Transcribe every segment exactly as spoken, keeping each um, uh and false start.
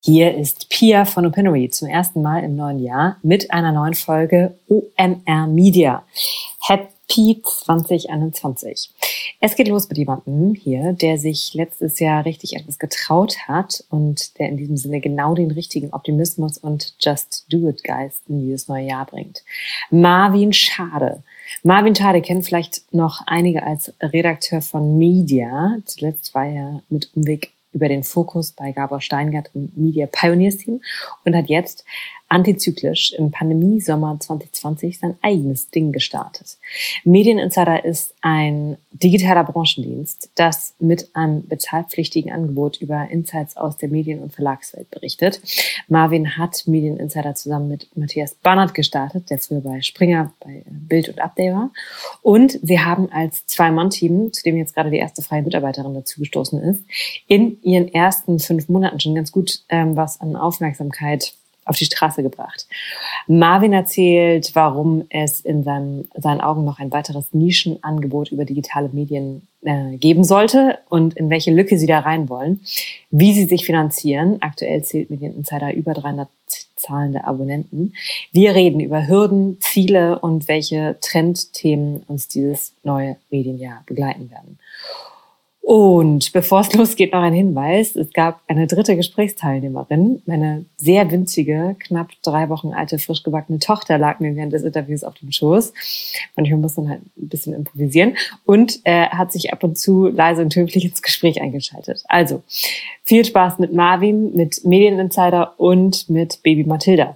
Hier ist Pia von Opinory zum ersten Mal im neuen Jahr mit einer neuen Folge O M R Media. Happy zwanzig einundzwanzig. Es geht los mit jemandem hier, der sich letztes Jahr richtig etwas getraut hat und der in diesem Sinne genau den richtigen Optimismus und Just-Do-It-Geist in dieses neue Jahr bringt. Marvin Schade. Marvin Schade kennen vielleicht noch einige als Redakteur von Media. Zuletzt war er mit Umweg über den Fokus bei Gabor Steingart im Media Pioneers Team und hat jetzt antizyklisch im Pandemie-Sommer zwanzig zwanzig sein eigenes Ding gestartet. Medieninsider ist ein digitaler Branchendienst, das mit einem bezahlpflichtigen Angebot über Insights aus der Medien- und Verlagswelt berichtet. Marvin hat Medieninsider zusammen mit Matthias Barnard gestartet, der früher bei Springer, bei Bild und Update war. Und sie haben als Zwei-Mann-Team, zu dem jetzt gerade die erste freie Mitarbeiterin dazugestoßen ist, in ihren ersten fünf Monaten schon ganz gut ähm, was an Aufmerksamkeit auf die Straße gebracht. Marvin erzählt, warum es in seinem, seinen Augen noch ein weiteres Nischenangebot über digitale Medien äh, geben sollte und in welche Lücke sie da rein wollen, wie sie sich finanzieren. Aktuell zählt Medieninsider über dreihundert zahlende Abonnenten. Wir reden über Hürden, Ziele und welche Trendthemen uns dieses neue Medienjahr begleiten werden. Und bevor es losgeht, noch ein Hinweis. Es gab eine dritte Gesprächsteilnehmerin. Meine sehr winzige, knapp drei Wochen alte, frisch gebackene Tochter lag mir während des Interviews auf dem Schoß. Manchmal muss man halt ein bisschen improvisieren. Und er hat sich ab und zu leise und höflich ins Gespräch eingeschaltet. Also, viel Spaß mit Marvin, mit Medieninsider und mit Baby Mathilda.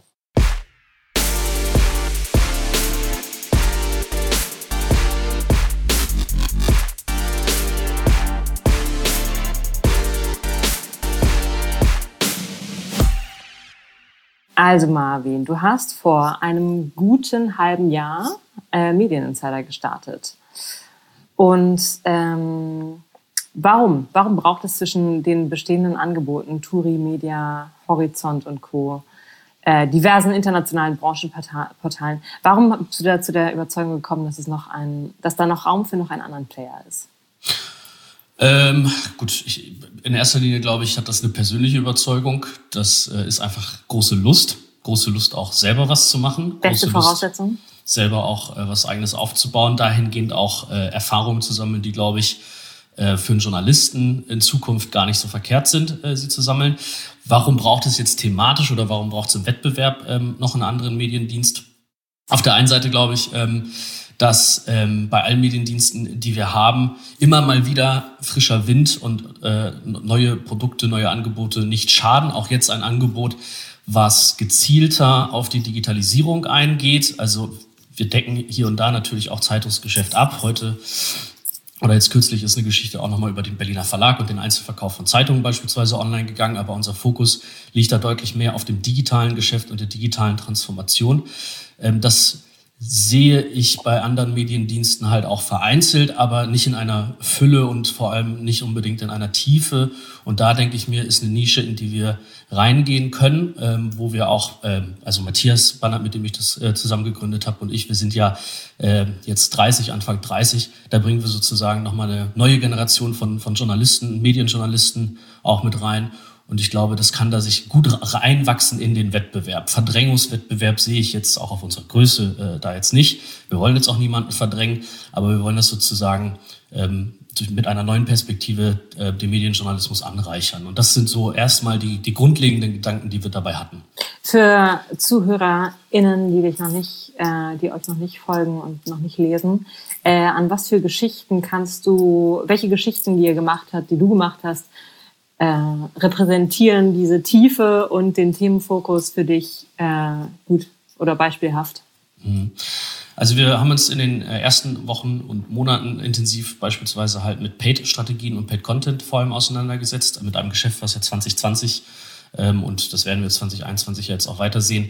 Also Marvin, du hast vor einem guten halben Jahr äh, Medieninsider gestartet. Und ähm, warum? Warum braucht es zwischen den bestehenden Angeboten, Turi, Media, Horizont und Co., äh, diversen internationalen Branchenportalen, warum bist du da zu der Überzeugung gekommen, dass es noch ein, dass da noch Raum für noch einen anderen Player ist? Ähm, gut, ich, in erster Linie glaube ich, hat das eine persönliche Überzeugung. Das äh, ist einfach große Lust. Große Lust auch selber was zu machen. Beste Voraussetzung? Lust, selber auch äh, was Eigenes aufzubauen. Dahingehend auch äh, Erfahrungen zu sammeln, die, glaube ich, äh, für einen Journalisten in Zukunft gar nicht so verkehrt sind, äh, sie zu sammeln. Warum braucht es jetzt thematisch oder warum braucht es im Wettbewerb ähm, noch einen anderen Mediendienst? Auf der einen Seite glaube ich, ähm, dass ähm, bei allen Mediendiensten, die wir haben, immer mal wieder frischer Wind und äh, neue Produkte, neue Angebote nicht schaden. Auch jetzt ein Angebot, was gezielter auf die Digitalisierung eingeht. Also wir decken hier und da natürlich auch Zeitungsgeschäft ab. Heute oder jetzt kürzlich ist eine Geschichte auch nochmal über den Berliner Verlag und den Einzelverkauf von Zeitungen beispielsweise online gegangen. Aber unser Fokus liegt da deutlich mehr auf dem digitalen Geschäft und der digitalen Transformation. Ähm, das sehe ich bei anderen Mediendiensten halt auch vereinzelt, aber nicht in einer Fülle und vor allem nicht unbedingt in einer Tiefe. Und da denke ich mir, ist eine Nische, in die wir reingehen können, ähm, wo wir auch, ähm, also Matthias Bannert, mit dem ich das äh, zusammen gegründet habe, und ich, wir sind ja äh, jetzt dreißig, Anfang dreißig, da bringen wir sozusagen nochmal eine neue Generation von, von Journalisten, Medienjournalisten auch mit rein. Und ich glaube, das kann da sich gut reinwachsen in den Wettbewerb. Verdrängungswettbewerb sehe ich jetzt auch auf unserer Größe äh, da jetzt nicht. Wir wollen jetzt auch niemanden verdrängen, aber wir wollen das sozusagen ähm, mit einer neuen Perspektive äh, den Medienjournalismus anreichern. Und das sind so erstmal die, die grundlegenden Gedanken, die wir dabei hatten. Für ZuhörerInnen, die dich noch nicht, äh, die euch noch nicht folgen und noch nicht lesen, äh, an was für Geschichten kannst du, welche Geschichten, die ihr gemacht habt, die du gemacht hast, Äh, repräsentieren diese Tiefe und den Themenfokus für dich äh, gut oder beispielhaft? Also wir haben uns in den ersten Wochen und Monaten intensiv beispielsweise halt mit Paid-Strategien und Paid-Content vor allem auseinandergesetzt, mit einem Geschäft, was ja zwanzig zwanzig ähm, und das werden wir zwanzig einundzwanzig jetzt auch weitersehen,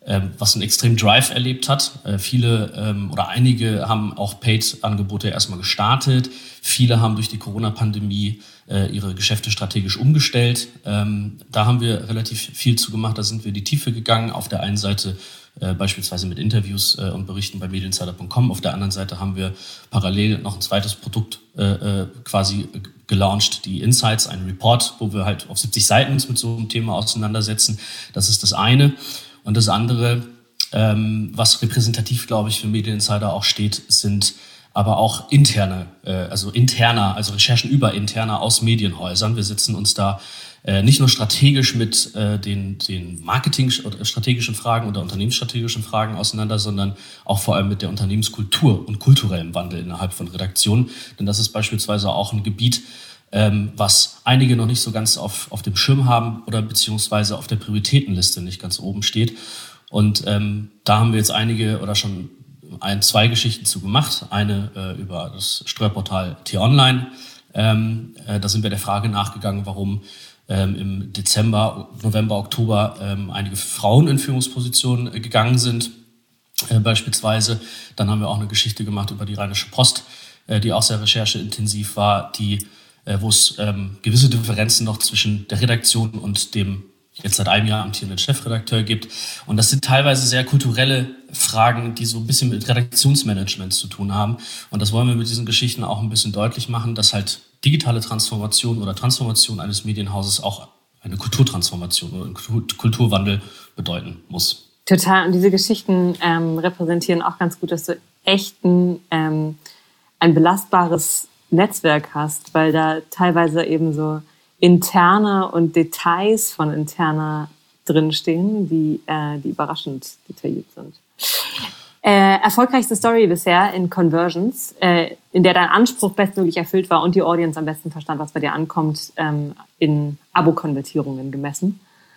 ähm, was einen extremen Drive erlebt hat. Äh, viele ähm, oder einige haben auch Paid-Angebote erstmal gestartet. Viele haben durch die Corona-Pandemie äh, ihre Geschäfte strategisch umgestellt. Ähm, da haben wir relativ viel zu gemacht. Da sind wir in die Tiefe gegangen. Auf der einen Seite äh, beispielsweise mit Interviews äh, und Berichten bei Medieninsider Punkt com. Auf der anderen Seite haben wir parallel noch ein zweites Produkt äh, quasi gelauncht, die Insights, ein Report, wo wir halt auf siebzig Seiten uns mit so einem Thema auseinandersetzen. Das ist das eine. Und das andere, ähm, was repräsentativ, glaube ich, für Medieninsider auch steht, sind aber auch interne, äh, also interner, also Recherchen über interner aus Medienhäusern. Wir setzen uns da äh, nicht nur strategisch mit äh, den, den Marketing-strategischen Fragen oder unternehmensstrategischen Fragen auseinander, sondern auch vor allem mit der Unternehmenskultur und kulturellem Wandel innerhalb von Redaktionen. Denn das ist beispielsweise auch ein Gebiet, ähm, was einige noch nicht so ganz auf, auf dem Schirm haben oder beziehungsweise auf der Prioritätenliste nicht ganz oben steht. Und ähm, da haben wir jetzt einige oder schon ein, zwei Geschichten zu gemacht. Eine äh, über das Steuerportal T-Online. Ähm, äh, da sind wir der Frage nachgegangen, warum ähm, im Dezember, November, Oktober ähm, einige Frauen in Führungspositionen äh, gegangen sind, äh, beispielsweise. Dann haben wir auch eine Geschichte gemacht über die Rheinische Post, äh, die auch sehr rechercheintensiv war, die, äh, wo es ähm, gewisse Differenzen noch zwischen der Redaktion und dem jetzt seit einem Jahr amtierenden Chefredakteur gibt. Und das sind teilweise sehr kulturelle Fragen, die so ein bisschen mit Redaktionsmanagement zu tun haben. Und das wollen wir mit diesen Geschichten auch ein bisschen deutlich machen, dass halt digitale Transformation oder Transformation eines Medienhauses auch eine Kulturtransformation oder einen Kulturwandel bedeuten muss. Total. Und diese Geschichten ähm, repräsentieren auch ganz gut, dass du echt ein, ähm, ein belastbares Netzwerk hast, weil da teilweise eben so Interne und Details von Interna drinstehen, die, äh, die überraschend detailliert sind. Äh, erfolgreichste Story bisher in Conversions, äh, in der dein Anspruch bestmöglich erfüllt war und die Audience am besten verstand, was bei dir ankommt, ähm, in Abo-Konvertierungen gemessen.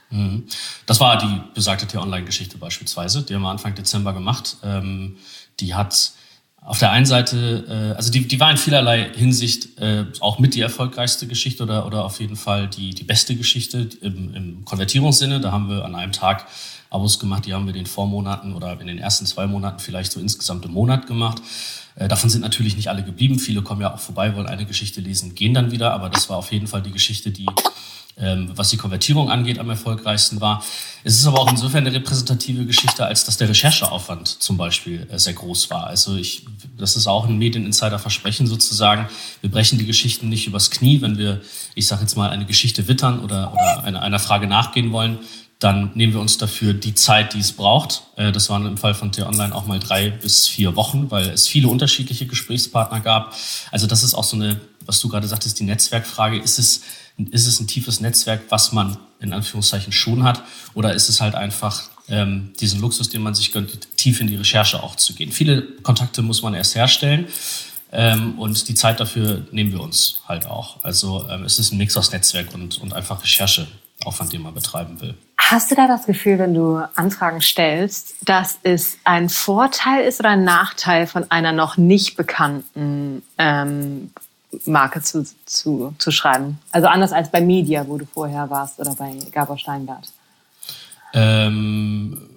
Das war die besagte T-Online-Geschichte beispielsweise. Die haben wir Anfang Dezember gemacht. Ähm, die hat auf der einen Seite, äh, also die, die war in vielerlei Hinsicht äh, auch mit die erfolgreichste Geschichte oder, oder auf jeden Fall die, die beste Geschichte im, im Konvertierungssinne. Da haben wir an einem Tag Abos gemacht, die haben wir in den Vormonaten oder in den ersten zwei Monaten vielleicht so insgesamt im Monat gemacht. Äh, davon sind natürlich nicht alle geblieben. Viele kommen ja auch vorbei, wollen eine Geschichte lesen, gehen dann wieder. Aber das war auf jeden Fall die Geschichte, die Ähm, was die Konvertierung angeht, am erfolgreichsten war. Es ist aber auch insofern eine repräsentative Geschichte, als dass der Rechercheaufwand zum Beispiel äh, sehr groß war. Also ich, das ist auch ein Medieninsider-Versprechen sozusagen. Wir brechen die Geschichten nicht übers Knie. Wenn wir, ich sage jetzt mal, eine Geschichte wittern oder, oder einer, einer Frage nachgehen wollen, dann nehmen wir uns dafür die Zeit, die es braucht. Äh, das waren im Fall von T-Online auch mal drei bis vier Wochen, weil es viele unterschiedliche Gesprächspartner gab. Also das ist auch so eine, was du gerade sagtest, die Netzwerkfrage. Ist es Ist es ein tiefes Netzwerk, was man in Anführungszeichen schon hat? Oder ist es halt einfach ähm, diesen Luxus, den man sich gönnt, tief in die Recherche auch zu gehen? Viele Kontakte muss man erst herstellen ähm, und die Zeit dafür nehmen wir uns halt auch. Also ähm, es ist ein Mix aus Netzwerk und, und einfach Rechercheaufwand, den man betreiben will. Hast du da das Gefühl, wenn du Anfragen stellst, dass es ein Vorteil ist oder ein Nachteil von einer noch nicht bekannten ähm, Marke zu, zu, zu schreiben? Also anders als bei Media, wo du vorher warst, oder bei Gabor Steingart. Ähm,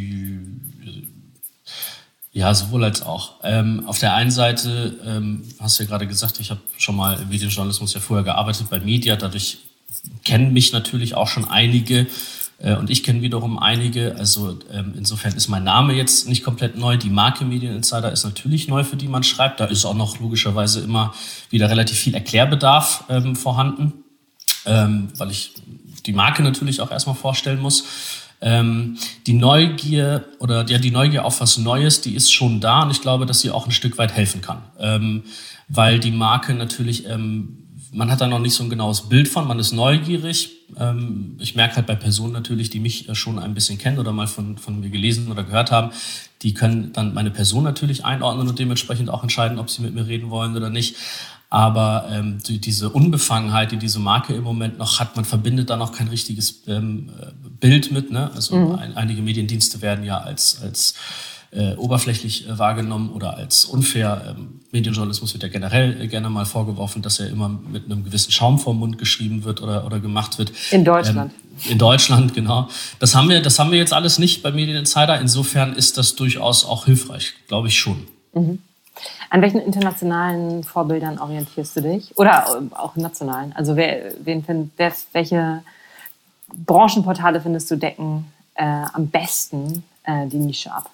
ja, sowohl als auch. Ähm, auf der einen Seite, ähm, hast du ja gerade gesagt, ich habe schon mal im Medienjournalismus ja vorher gearbeitet bei Media, dadurch kennen mich natürlich auch schon einige äh, und ich kenne wiederum einige. Also ähm, insofern ist mein Name jetzt nicht komplett neu. Die Marke Medieninsider ist natürlich neu, für die man schreibt. Da ist auch noch logischerweise immer wieder relativ viel Erklärbedarf ähm, vorhanden, ähm, weil ich die Marke natürlich auch erstmal vorstellen muss. Ähm, die Neugier oder ja, die Neugier auf was Neues, die ist schon da und ich glaube, dass sie auch ein Stück weit helfen kann, ähm, weil die Marke natürlich, ähm, man hat da noch nicht so ein genaues Bild von, man ist neugierig. Ähm, ich merke halt bei Personen natürlich, die mich schon ein bisschen kennen oder mal von, von mir gelesen oder gehört haben, die können dann meine Person natürlich einordnen und dementsprechend auch entscheiden, ob sie mit mir reden wollen oder nicht. Aber ähm, die, diese Unbefangenheit, die diese Marke im Moment noch hat, man verbindet da noch kein richtiges ähm, Bild mit. Ne? Also mhm. ein, einige Mediendienste werden ja als, als äh, oberflächlich äh, wahrgenommen oder als unfair. Ähm, Medienjournalismus wird ja generell äh, gerne mal vorgeworfen, dass er immer mit einem gewissen Schaum vorm Mund geschrieben wird oder, oder gemacht wird. In Deutschland. Ähm, in Deutschland, genau. Das haben wir, das haben wir jetzt alles nicht bei Medien Insider. Insofern ist das durchaus auch hilfreich, glaube ich schon. Mhm. An welchen internationalen Vorbildern orientierst du dich? Oder auch nationalen? Also wer, wen find, wer, welche Branchenportale findest du decken äh, am besten äh, die Nische ab?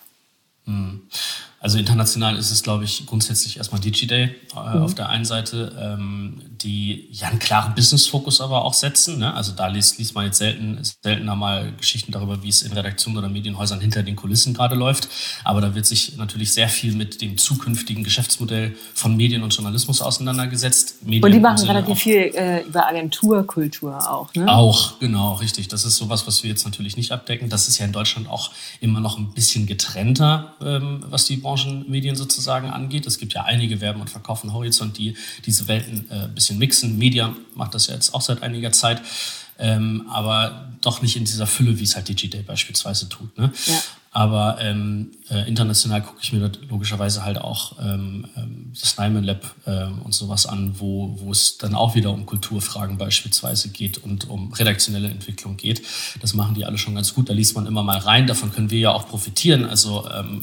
Also international ist es, glaube ich, grundsätzlich erstmal Digiday äh, mhm. auf der einen Seite, ähm, die ja einen klaren Business-Fokus aber auch setzen. Ne? Also da liest, liest man jetzt selten, seltener mal Geschichten darüber, wie es in Redaktionen oder Medienhäusern hinter den Kulissen gerade läuft. Aber da wird sich natürlich sehr viel mit dem zukünftigen Geschäftsmodell von Medien und Journalismus auseinandergesetzt. Medien und die machen relativ viel äh, über Agenturkultur auch, ne? Auch, genau, richtig. Das ist sowas, was wir jetzt natürlich nicht abdecken. Das ist ja in Deutschland auch immer noch ein bisschen getrennter, ähm, was die Branchenmedien sozusagen angeht. Es gibt ja einige Werben und Verkaufen Horizont, die diese Welten äh, ein bisschen mixen. Media macht das ja jetzt auch seit einiger Zeit, ähm, aber doch nicht in dieser Fülle, wie es halt Digiday beispielsweise tut. Ne? Ja. Aber ähm, äh, international gucke ich mir logischerweise halt auch ähm, das Nyman Lab äh, und sowas an, wo, wo es dann auch wieder um Kulturfragen beispielsweise geht und um redaktionelle Entwicklung geht. Das machen die alle schon ganz gut. Da liest man immer mal rein. Davon können wir ja auch profitieren. Also ähm,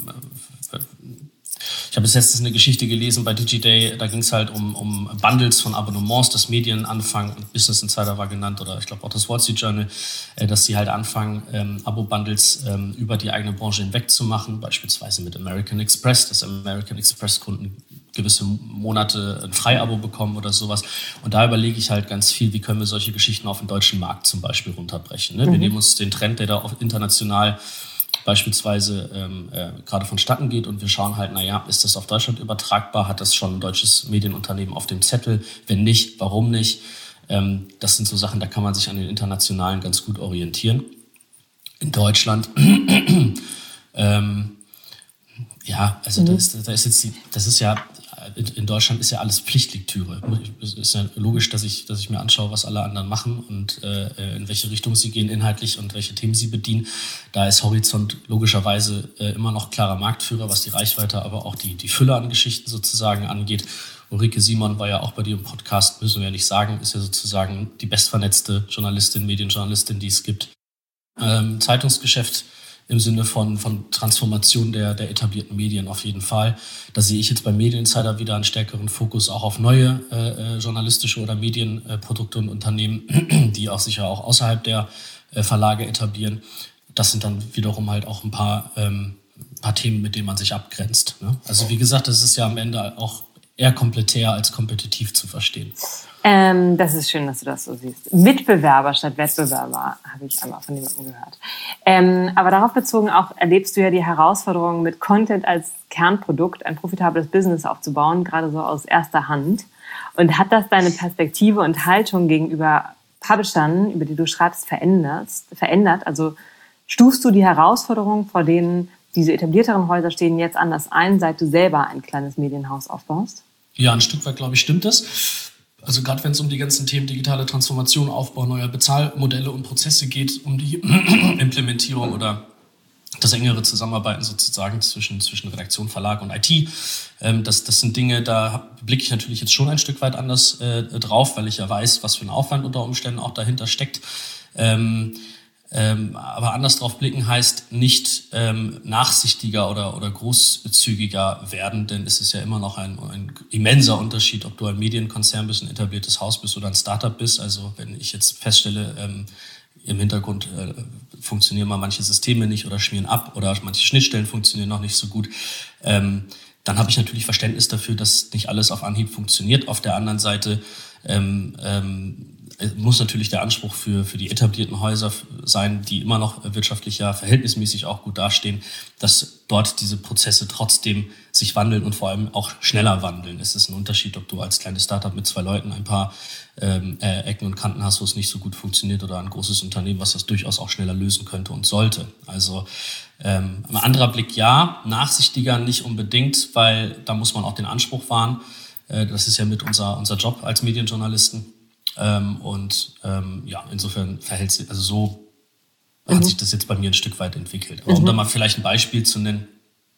ich habe bis jetzt eine Geschichte gelesen bei Digiday, da ging es halt um, um Bundles von Abonnements, das Medien anfangen, und Business Insider war genannt oder ich glaube auch das Wall Street Journal, äh, dass sie halt anfangen, ähm, Abo-Bundles ähm, über die eigene Branche hinweg zu machen, beispielsweise mit American Express, dass American Express-Kunden gewisse Monate ein Freiabo bekommen oder sowas. Und da überlege ich halt ganz viel, wie können wir solche Geschichten auf den deutschen Markt zum Beispiel runterbrechen. Ne? Mhm. Wir nehmen uns den Trend, der da auch international beispielsweise ähm, äh, gerade vonstatten geht und wir schauen halt, naja, ist das auf Deutschland übertragbar? Hat das schon ein deutsches Medienunternehmen auf dem Zettel? Wenn nicht, warum nicht? Ähm, das sind so Sachen, da kann man sich an den internationalen ganz gut orientieren. In Deutschland, ähm, ja, also mhm. da ist, da ist jetzt die, das ist ja, in Deutschland ist ja alles Pflichtlektüre. Es ist ja logisch, dass ich, dass ich mir anschaue, was alle anderen machen und äh, in welche Richtung sie gehen inhaltlich und welche Themen sie bedienen. Da ist Horizont logischerweise äh, immer noch klarer Marktführer, was die Reichweite, aber auch die, die Fülle an Geschichten sozusagen angeht. Ulrike Simon war ja auch bei dir im Podcast, müssen wir ja nicht sagen, ist ja sozusagen die bestvernetzte Journalistin, Medienjournalistin, die es gibt. Ähm, Zeitungsgeschäft im Sinne von, von Transformation der, der etablierten Medien auf jeden Fall. Da sehe ich jetzt bei Medien Insider wieder einen stärkeren Fokus auch auf neue äh, journalistische oder Medienprodukte äh, und Unternehmen, die auch sicher auch außerhalb der äh, Verlage etablieren. Das sind dann wiederum halt auch ein paar, ähm, paar Themen, mit denen man sich abgrenzt. Ne? Also wie gesagt, das ist ja am Ende auch eher komplettär als kompetitiv zu verstehen. Ähm, das ist schön, dass du das so siehst. Mitbewerber statt Wettbewerber, habe ich einmal von jemandem gehört. Ähm, aber darauf bezogen auch erlebst du ja die Herausforderung, mit Content als Kernprodukt ein profitables Business aufzubauen, gerade so aus erster Hand. Und hat das deine Perspektive und Haltung gegenüber Publishern, über die du schreibst, verändert? verändert? Also stufst du die Herausforderungen, vor denen diese etablierteren Häuser stehen, jetzt anders ein, seit du selber ein kleines Medienhaus aufbaust? Ja, ein Stück weit, glaube ich, stimmt das. Also gerade wenn es um die ganzen Themen digitale Transformation, Aufbau neuer Bezahlmodelle und Prozesse geht, um die Implementierung oder das engere Zusammenarbeiten sozusagen zwischen, zwischen Redaktion, Verlag und I T. Ähm, das, das sind Dinge, da blicke ich natürlich jetzt schon ein Stück weit anders äh, drauf, weil ich ja weiß, was für ein Aufwand unter Umständen auch dahinter steckt. Ähm, Ähm, aber anders drauf blicken heißt nicht ähm, nachsichtiger oder, oder großzügiger werden, denn es ist ja immer noch ein, ein immenser Unterschied, ob du ein Medienkonzern bist, ein etabliertes Haus bist oder ein Startup bist. Also wenn ich jetzt feststelle, ähm, im Hintergrund äh, funktionieren mal manche Systeme nicht oder schmieren ab oder manche Schnittstellen funktionieren noch nicht so gut, ähm, dann habe ich natürlich Verständnis dafür, dass nicht alles auf Anhieb funktioniert. Auf der anderen Seite ähm, ähm, muss natürlich der Anspruch für, für die etablierten Häuser sein, die immer noch wirtschaftlich ja verhältnismäßig auch gut dastehen, dass dort diese Prozesse trotzdem sich wandeln und vor allem auch schneller wandeln. Es ist ein Unterschied, ob du als kleines Startup mit zwei Leuten ein paar ähm, äh, Ecken und Kanten hast, wo es nicht so gut funktioniert, oder ein großes Unternehmen, was das durchaus auch schneller lösen könnte und sollte. Also ähm, ein anderer Blick, ja, nachsichtiger nicht unbedingt, weil da muss man auch den Anspruch wahren. Äh, das ist ja mit unser, unser Job als Medienjournalisten. Ähm, und ähm, ja, insofern verhält sich, also so mhm. hat sich das jetzt bei mir ein Stück weit entwickelt. Aber mhm. um da mal vielleicht ein Beispiel zu nennen,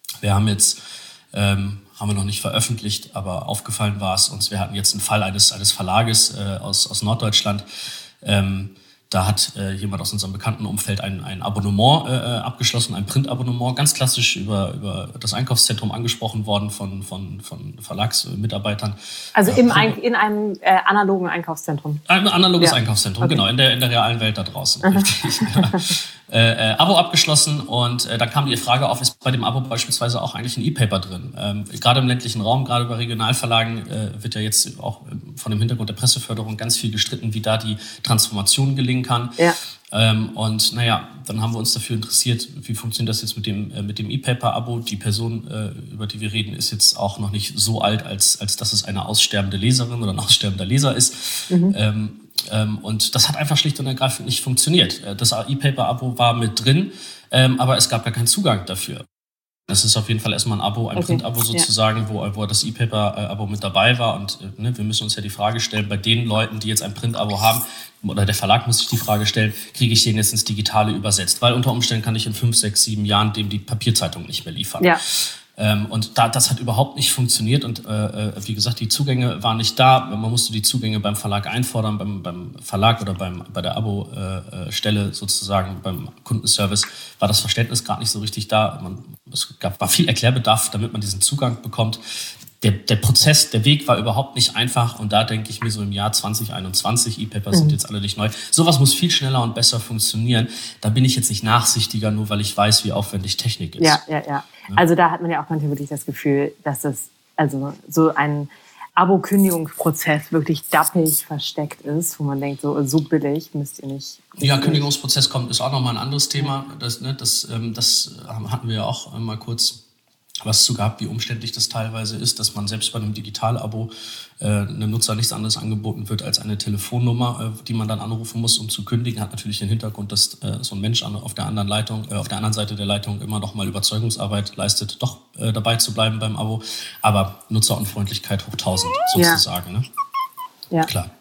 Wir haben jetzt, ähm, haben wir noch nicht veröffentlicht, aber aufgefallen war es uns. Wir hatten jetzt einen Fall eines, eines Verlages äh, aus, aus Norddeutschland. Ähm, Da hat äh, jemand aus unserem bekannten Umfeld ein, ein Abonnement äh, abgeschlossen, ein Printabonnement, ganz klassisch über, über das Einkaufszentrum angesprochen worden von, von, von Verlagsmitarbeitern. Also äh, im Ein- in einem äh, analogen Einkaufszentrum? Ein analoges ja. Einkaufszentrum, okay. Genau, in der, in der realen Welt da draußen. Richtig. äh, äh, Abo abgeschlossen und äh, da kam die Frage auf, ist bei dem Abo beispielsweise auch eigentlich ein E-Paper drin? Ähm, gerade im ländlichen Raum, gerade bei Regionalverlagen äh, wird ja jetzt auch von dem Hintergrund der Presseförderung ganz viel gestritten, wie da die Transformation gelingen kann. Ja. Ähm, und naja, dann haben wir uns dafür interessiert, wie funktioniert das jetzt mit dem äh, mit dem E-Paper-Abo. Die Person, äh, über die wir reden, ist jetzt auch noch nicht so alt, als als dass es eine aussterbende Leserin oder ein aussterbender Leser ist. Mhm. Ähm, ähm, und das hat einfach schlicht und ergreifend nicht funktioniert. Das E-Paper-Abo war mit drin, ähm, aber es gab gar keinen Zugang dafür. Das ist auf jeden Fall erstmal ein Abo, ein okay. Print-Abo sozusagen, ja. wo, wo das E-Paper-Abo mit dabei war. Und ne, wir müssen uns ja die Frage stellen, bei den Leuten, die jetzt ein Print-Abo haben, oder der Verlag muss sich die Frage stellen, kriege ich den jetzt ins Digitale übersetzt? Weil unter Umständen kann ich in fünf, sechs, sieben Jahren dem die Papierzeitung nicht mehr liefern. Ja. Ähm, und da, das hat überhaupt nicht funktioniert. Und äh, wie gesagt, die Zugänge waren nicht da. Man musste die Zugänge beim Verlag einfordern, beim, beim Verlag oder beim, bei der Abo-Stelle sozusagen, beim Kundenservice war das Verständnis gerade nicht so richtig da. Man, es gab, war viel Erklärbedarf, damit man diesen Zugang bekommt. Der, der Prozess, der Weg war überhaupt nicht einfach und da denke ich mir so im Jahr zwanzig einundzwanzig, E-Paper mhm. sind jetzt alle nicht neu, sowas muss viel schneller und besser funktionieren. Da bin ich jetzt nicht nachsichtiger, nur weil ich weiß, wie aufwendig Technik ist. Ja, ja, ja. ja? Also da hat man ja auch manchmal wirklich das Gefühl, dass das also so ein Abo-Kündigungsprozess wirklich dappig versteckt ist, wo man denkt, so, so billig müsst ihr nicht. Ja, Kündigungsprozess kommt, ist auch nochmal ein anderes Thema. Das, ne, das, ähm, das hatten wir ja auch mal kurz was zu gehabt, wie umständlich das teilweise ist, dass man selbst bei einem Digital-Abo äh, einem Nutzer nichts anderes angeboten wird als eine Telefonnummer, äh, die man dann anrufen muss, um zu kündigen. Hat natürlich den Hintergrund, dass äh, so ein Mensch an, auf der anderen Leitung, äh, auf der anderen Seite der Leitung immer noch mal Überzeugungsarbeit leistet, doch äh, dabei zu bleiben beim Abo. Aber Nutzerunfreundlichkeit hoch tausend sozusagen. Ja. Ne? Ja. Klar.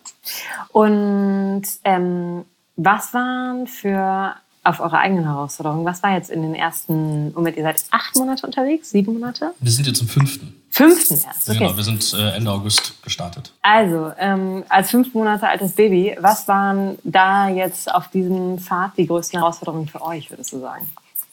Und ähm, was waren für auf eure eigenen Herausforderungen? Was war jetzt in den ersten, Moment, ihr seid acht Monate unterwegs, sieben Monate? Wir sind jetzt im fünften. Fünften erst, okay. Genau, wir sind äh, Ende August gestartet. Also, ähm, als fünf Monate altes Baby, was waren da jetzt auf diesem Pfad die größten Herausforderungen für euch, würdest du sagen?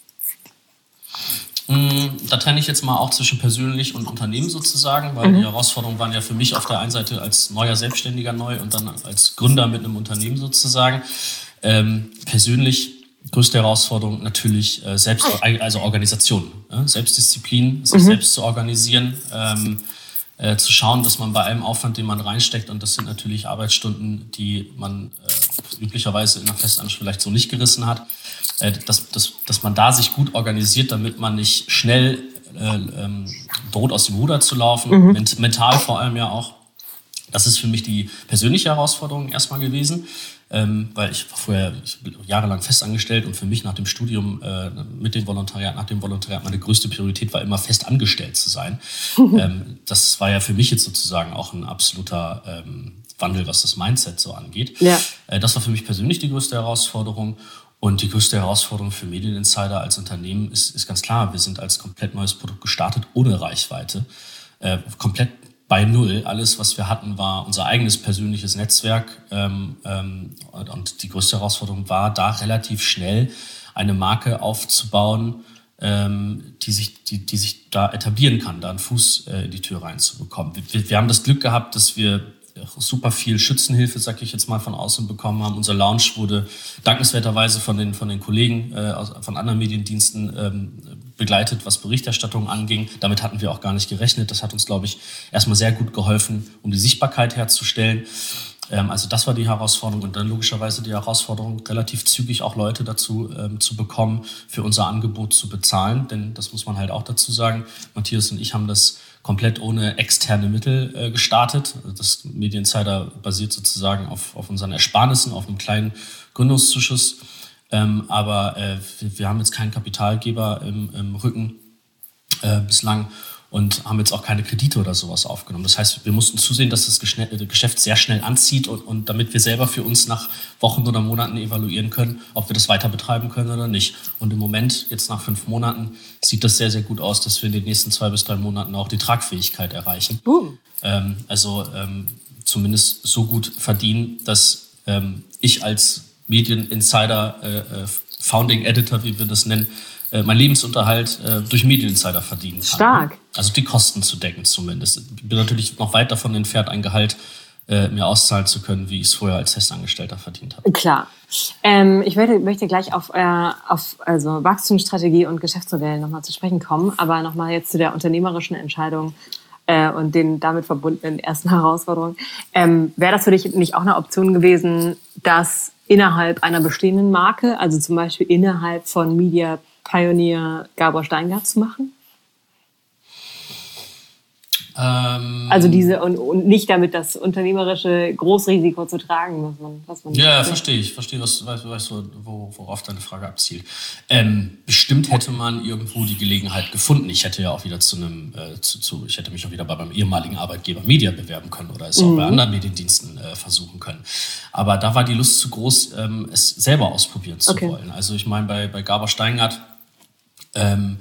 Da trenne ich jetzt mal auch zwischen persönlich und Unternehmen sozusagen, weil mhm. die Herausforderungen waren ja für mich auf der einen Seite als neuer Selbstständiger neu und dann als Gründer mit einem Unternehmen sozusagen. Ähm, persönlich größte Herausforderung natürlich äh, selbst, also Organisation, ja? Selbstdisziplin, sich mhm. selbst zu organisieren, ähm, äh, zu schauen, dass man bei allem Aufwand, den man reinsteckt, und das sind natürlich Arbeitsstunden, die man äh, üblicherweise in einer Festanstellung vielleicht so nicht gerissen hat, äh, dass, dass, dass man da sich gut organisiert, damit man nicht schnell äh, ähm, droht, aus dem Ruder zu laufen, mhm. ment- mental vor allem ja auch. Das ist für mich die persönliche Herausforderung erstmal gewesen. Ähm, weil ich war vorher ich bin jahrelang festangestellt und für mich nach dem Studium äh, mit dem Volontariat, nach dem Volontariat meine größte Priorität war immer fest angestellt zu sein. ähm, das war ja für mich jetzt sozusagen auch ein absoluter ähm, Wandel, was das Mindset so angeht. Ja. Äh, das war für mich persönlich die größte Herausforderung. Und die größte Herausforderung für Medieninsider als Unternehmen ist, ist ganz klar, wir sind als komplett neues Produkt gestartet, ohne Reichweite, äh, komplett bei Null. Alles, was wir hatten, war unser eigenes persönliches Netzwerk. Ähm, ähm, und die größte Herausforderung war, da relativ schnell eine Marke aufzubauen, ähm, die sich, die, die sich da etablieren kann, da einen Fuß äh, in die Tür reinzubekommen. Wir, wir haben das Glück gehabt, dass wir super viel Schützenhilfe, sag ich jetzt mal, von außen bekommen haben. Unser Launch wurde dankenswerterweise von den, von den Kollegen äh, aus, von anderen Mediendiensten ähm, begleitet, was Berichterstattung anging. Damit hatten wir auch gar nicht gerechnet. Das hat uns, glaube ich, erstmal sehr gut geholfen, um die Sichtbarkeit herzustellen. Ähm, also das war die Herausforderung und dann logischerweise die Herausforderung, relativ zügig auch Leute dazu ähm, zu bekommen, für unser Angebot zu bezahlen. Denn das muss man halt auch dazu sagen. Matthias und ich haben das komplett ohne externe Mittel äh, gestartet. Also das Medieninsider basiert sozusagen auf, auf unseren Ersparnissen, auf einem kleinen Gründungszuschuss. Ähm, aber äh, wir, wir haben jetzt keinen Kapitalgeber im, im Rücken äh, bislang. und haben jetzt auch keine Kredite oder sowas aufgenommen. Das heißt, wir mussten zusehen, dass das Geschäft sehr schnell anzieht und, und damit wir selber für uns nach Wochen oder Monaten evaluieren können, ob wir das weiter betreiben können oder nicht. Und im Moment, jetzt nach fünf Monaten, sieht das sehr, sehr gut aus, dass wir in den nächsten zwei bis drei Monaten auch die Tragfähigkeit erreichen. Boom. Ähm, also ähm, zumindest so gut verdienen, dass ähm, ich als Medieninsider, äh, äh, Founding Editor, wie wir das nennen, äh, mein Lebensunterhalt äh, durch Medieninsider verdienen kann. Stark. Also die Kosten zu decken zumindest. Ich bin natürlich noch weit davon entfernt, ein Gehalt äh, mir auszahlen zu können, wie ich es vorher als Festangestellter verdient habe. Klar. Ähm, ich möchte, möchte gleich auf, äh, auf also Wachstumsstrategie und Geschäftsmodell nochmal zu sprechen kommen, aber nochmal jetzt zu der unternehmerischen Entscheidung äh, und den damit verbundenen ersten Herausforderungen. Ähm, wäre das für dich nicht auch eine Option gewesen, dass innerhalb einer bestehenden Marke, also zum Beispiel innerhalb von Media Pioneer Gabor Steingart zu machen? Ähm, also diese und, und nicht damit das unternehmerische Großrisiko zu tragen, was man, was man ja, verstehe ich. Verstehe, was, weißt, weißt du, wo, worauf deine Frage abzielt. Ähm, bestimmt hätte man irgendwo die Gelegenheit gefunden. Ich hätte ja auch wieder zu einem, äh, zu, zu, ich hätte mich auch wieder bei meinem ehemaligen Arbeitgeber Media bewerben können oder es auch mhm. bei anderen Mediendiensten äh, versuchen können. Aber da war die Lust zu groß, ähm, es selber ausprobieren zu okay. wollen. Also ich meine, bei, bei Gabor Steingart, ähm,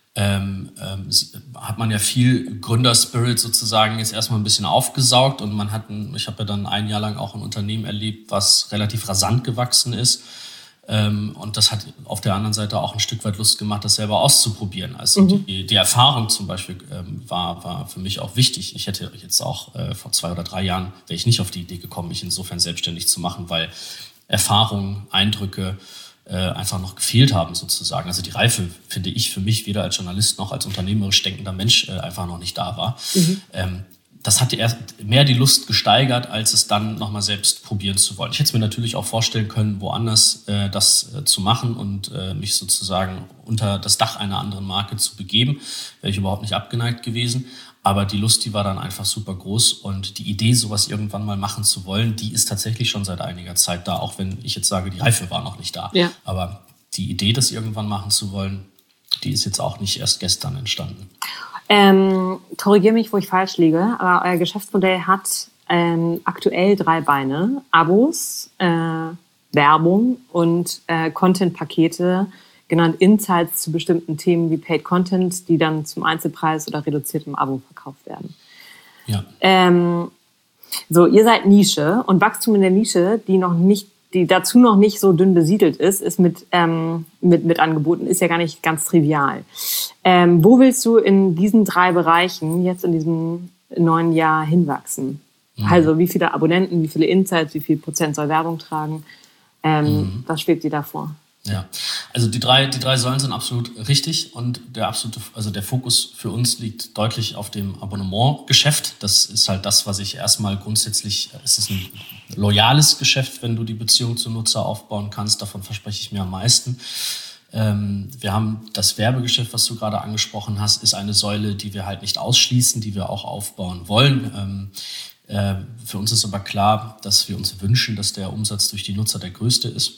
Ähm, ähm, hat man ja viel Gründerspirit sozusagen jetzt erstmal ein bisschen aufgesaugt und man hat, ein, ich habe ja dann ein Jahr lang auch ein Unternehmen erlebt, was relativ rasant gewachsen ist ähm, und das hat auf der anderen Seite auch ein Stück weit Lust gemacht, das selber auszuprobieren. Also mhm. die, die Erfahrung zum Beispiel ähm, war, war für mich auch wichtig. Ich hätte jetzt auch äh, vor zwei oder drei Jahren, wäre ich nicht auf die Idee gekommen, mich insofern selbstständig zu machen, weil Erfahrung, Eindrücke einfach noch gefehlt haben sozusagen. Also die Reife, finde ich, für mich weder als Journalist noch als unternehmerisch denkender Mensch äh, einfach noch nicht da war. Mhm. Ähm, das hatte erst mehr die Lust gesteigert, als es dann nochmal selbst probieren zu wollen. Ich hätte es mir natürlich auch vorstellen können, woanders äh, das äh, zu machen und äh, mich sozusagen unter das Dach einer anderen Marke zu begeben. Wäre ich überhaupt nicht abgeneigt gewesen. Aber die Lust, die war dann einfach super groß und die Idee, sowas irgendwann mal machen zu wollen, die ist tatsächlich schon seit einiger Zeit da, auch wenn ich jetzt sage, die Reife war noch nicht da. Ja. Aber die Idee, das irgendwann machen zu wollen, die ist jetzt auch nicht erst gestern entstanden. Ähm, korrigiere mich, wo ich falsch liege, aber euer Geschäftsmodell hat ähm, aktuell drei Beine. Abos, äh, Werbung und äh, Content-Pakete, genannt Insights zu bestimmten Themen wie Paid Content, die dann zum Einzelpreis oder reduziertem Abo verkauft werden. Ja. Ähm, so, ihr seid Nische und Wachstum in der Nische, die noch nicht, die dazu noch nicht so dünn besiedelt ist, ist mit, ähm, mit, mit Angeboten, ist ja gar nicht ganz trivial. Ähm, wo willst du in diesen drei Bereichen jetzt in diesem neuen Jahr hinwachsen? Mhm. Also wie viele Abonnenten, wie viele Insights, wie viel Prozent soll Werbung tragen? Ähm, mhm. Was schwebt dir da vor? Ja, also die drei, die drei Säulen sind absolut richtig und der absolute, also der Fokus für uns liegt deutlich auf dem Abonnementgeschäft. Das ist halt das, was ich erstmal grundsätzlich, es ist ein loyales Geschäft, wenn du die Beziehung zum Nutzer aufbauen kannst. Davon verspreche ich mir am meisten. Ähm, wir haben das Werbegeschäft, was du gerade angesprochen hast, ist eine Säule, die wir halt nicht ausschließen, die wir auch aufbauen wollen. Ähm, äh, für uns ist aber klar, dass wir uns wünschen, dass der Umsatz durch die Nutzer der größte ist.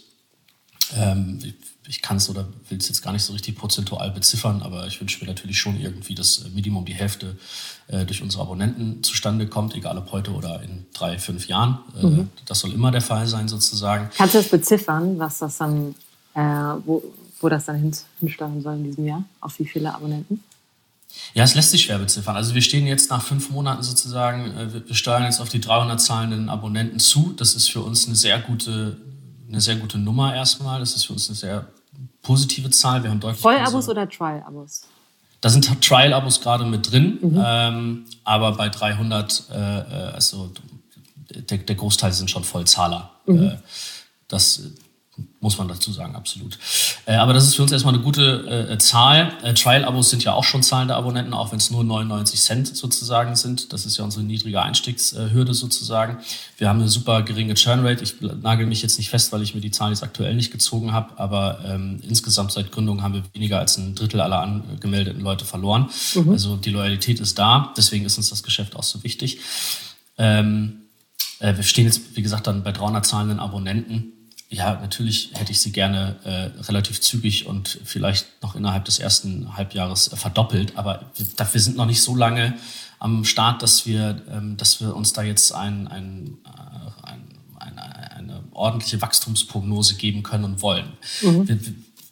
Ähm, ich ich kann es oder will es jetzt gar nicht so richtig prozentual beziffern, aber ich wünsche mir natürlich schon irgendwie, dass Minimum die Hälfte äh, durch unsere Abonnenten zustande kommt, egal ob heute oder in drei, fünf Jahren. Äh, mhm. Das soll immer der Fall sein sozusagen. Kannst du das beziffern, was das dann, äh, wo, wo das dann hin, hinsteuern soll in diesem Jahr? Auf wie viele Abonnenten? Ja, es lässt sich schwer beziffern. Also wir stehen jetzt nach fünf Monaten sozusagen, äh, wir steuern jetzt auf die dreihundert zahlenden Abonnenten zu. Das ist für uns eine sehr gute eine sehr gute Nummer erstmal. Das ist für uns eine sehr positive Zahl. Wir haben deutlich Vollabos oder Trial-Abos? Da sind Trial-Abos gerade mit drin, mhm. ähm, aber bei dreihundert, äh, also der, der Großteil sind schon Vollzahler. Mhm. Äh, das muss man dazu sagen, absolut. Äh, aber das ist für uns erstmal eine gute äh, Zahl. Äh, Trial-Abos sind ja auch schon zahlende Abonnenten, auch wenn es nur neunundneunzig Cent sozusagen sind. Das ist ja unsere niedrige Einstiegshürde sozusagen. Wir haben eine super geringe Churn-Rate. Ich nagel mich jetzt nicht fest, weil ich mir die Zahlen jetzt aktuell nicht gezogen habe, aber ähm, insgesamt seit Gründung haben wir weniger als ein Drittel aller angemeldeten Leute verloren. Mhm. Also die Loyalität ist da, deswegen ist uns das Geschäft auch so wichtig. Ähm, äh, wir stehen jetzt, wie gesagt, dann bei dreihundert zahlenden Abonnenten. ja, natürlich hätte ich sie gerne äh, relativ zügig und vielleicht noch innerhalb des ersten Halbjahres äh, verdoppelt. Aber wir, wir sind noch nicht so lange am Start, dass wir, ähm, dass wir uns da jetzt ein, ein, äh, ein, eine, eine ordentliche Wachstumsprognose geben können und wollen. Mhm. Wir,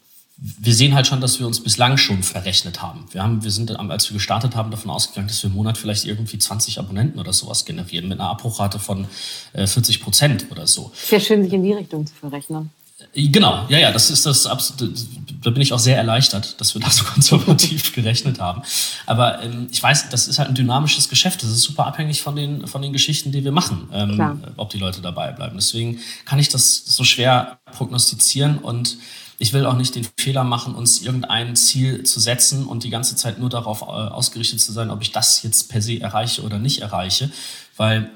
wir sehen halt schon, dass wir uns bislang schon verrechnet haben. Wir haben, wir sind, als wir gestartet haben, davon ausgegangen, dass wir im Monat vielleicht irgendwie zwanzig Abonnenten oder sowas generieren mit einer Abbruchrate von äh, vierzig Prozent oder so. Sehr schön, sich in die Richtung zu verrechnen. Genau, ja, ja, das ist das absolute, da bin ich auch sehr erleichtert, dass wir da so konservativ gerechnet haben. Aber ähm, ich weiß, das ist halt ein dynamisches Geschäft. Das ist super abhängig von den, von den Geschichten, die wir machen, ähm, ob die Leute dabei bleiben. Deswegen kann ich das so schwer prognostizieren und ich will auch nicht den Fehler machen, uns irgendein Ziel zu setzen und die ganze Zeit nur darauf ausgerichtet zu sein, ob ich das jetzt per se erreiche oder nicht erreiche. Weil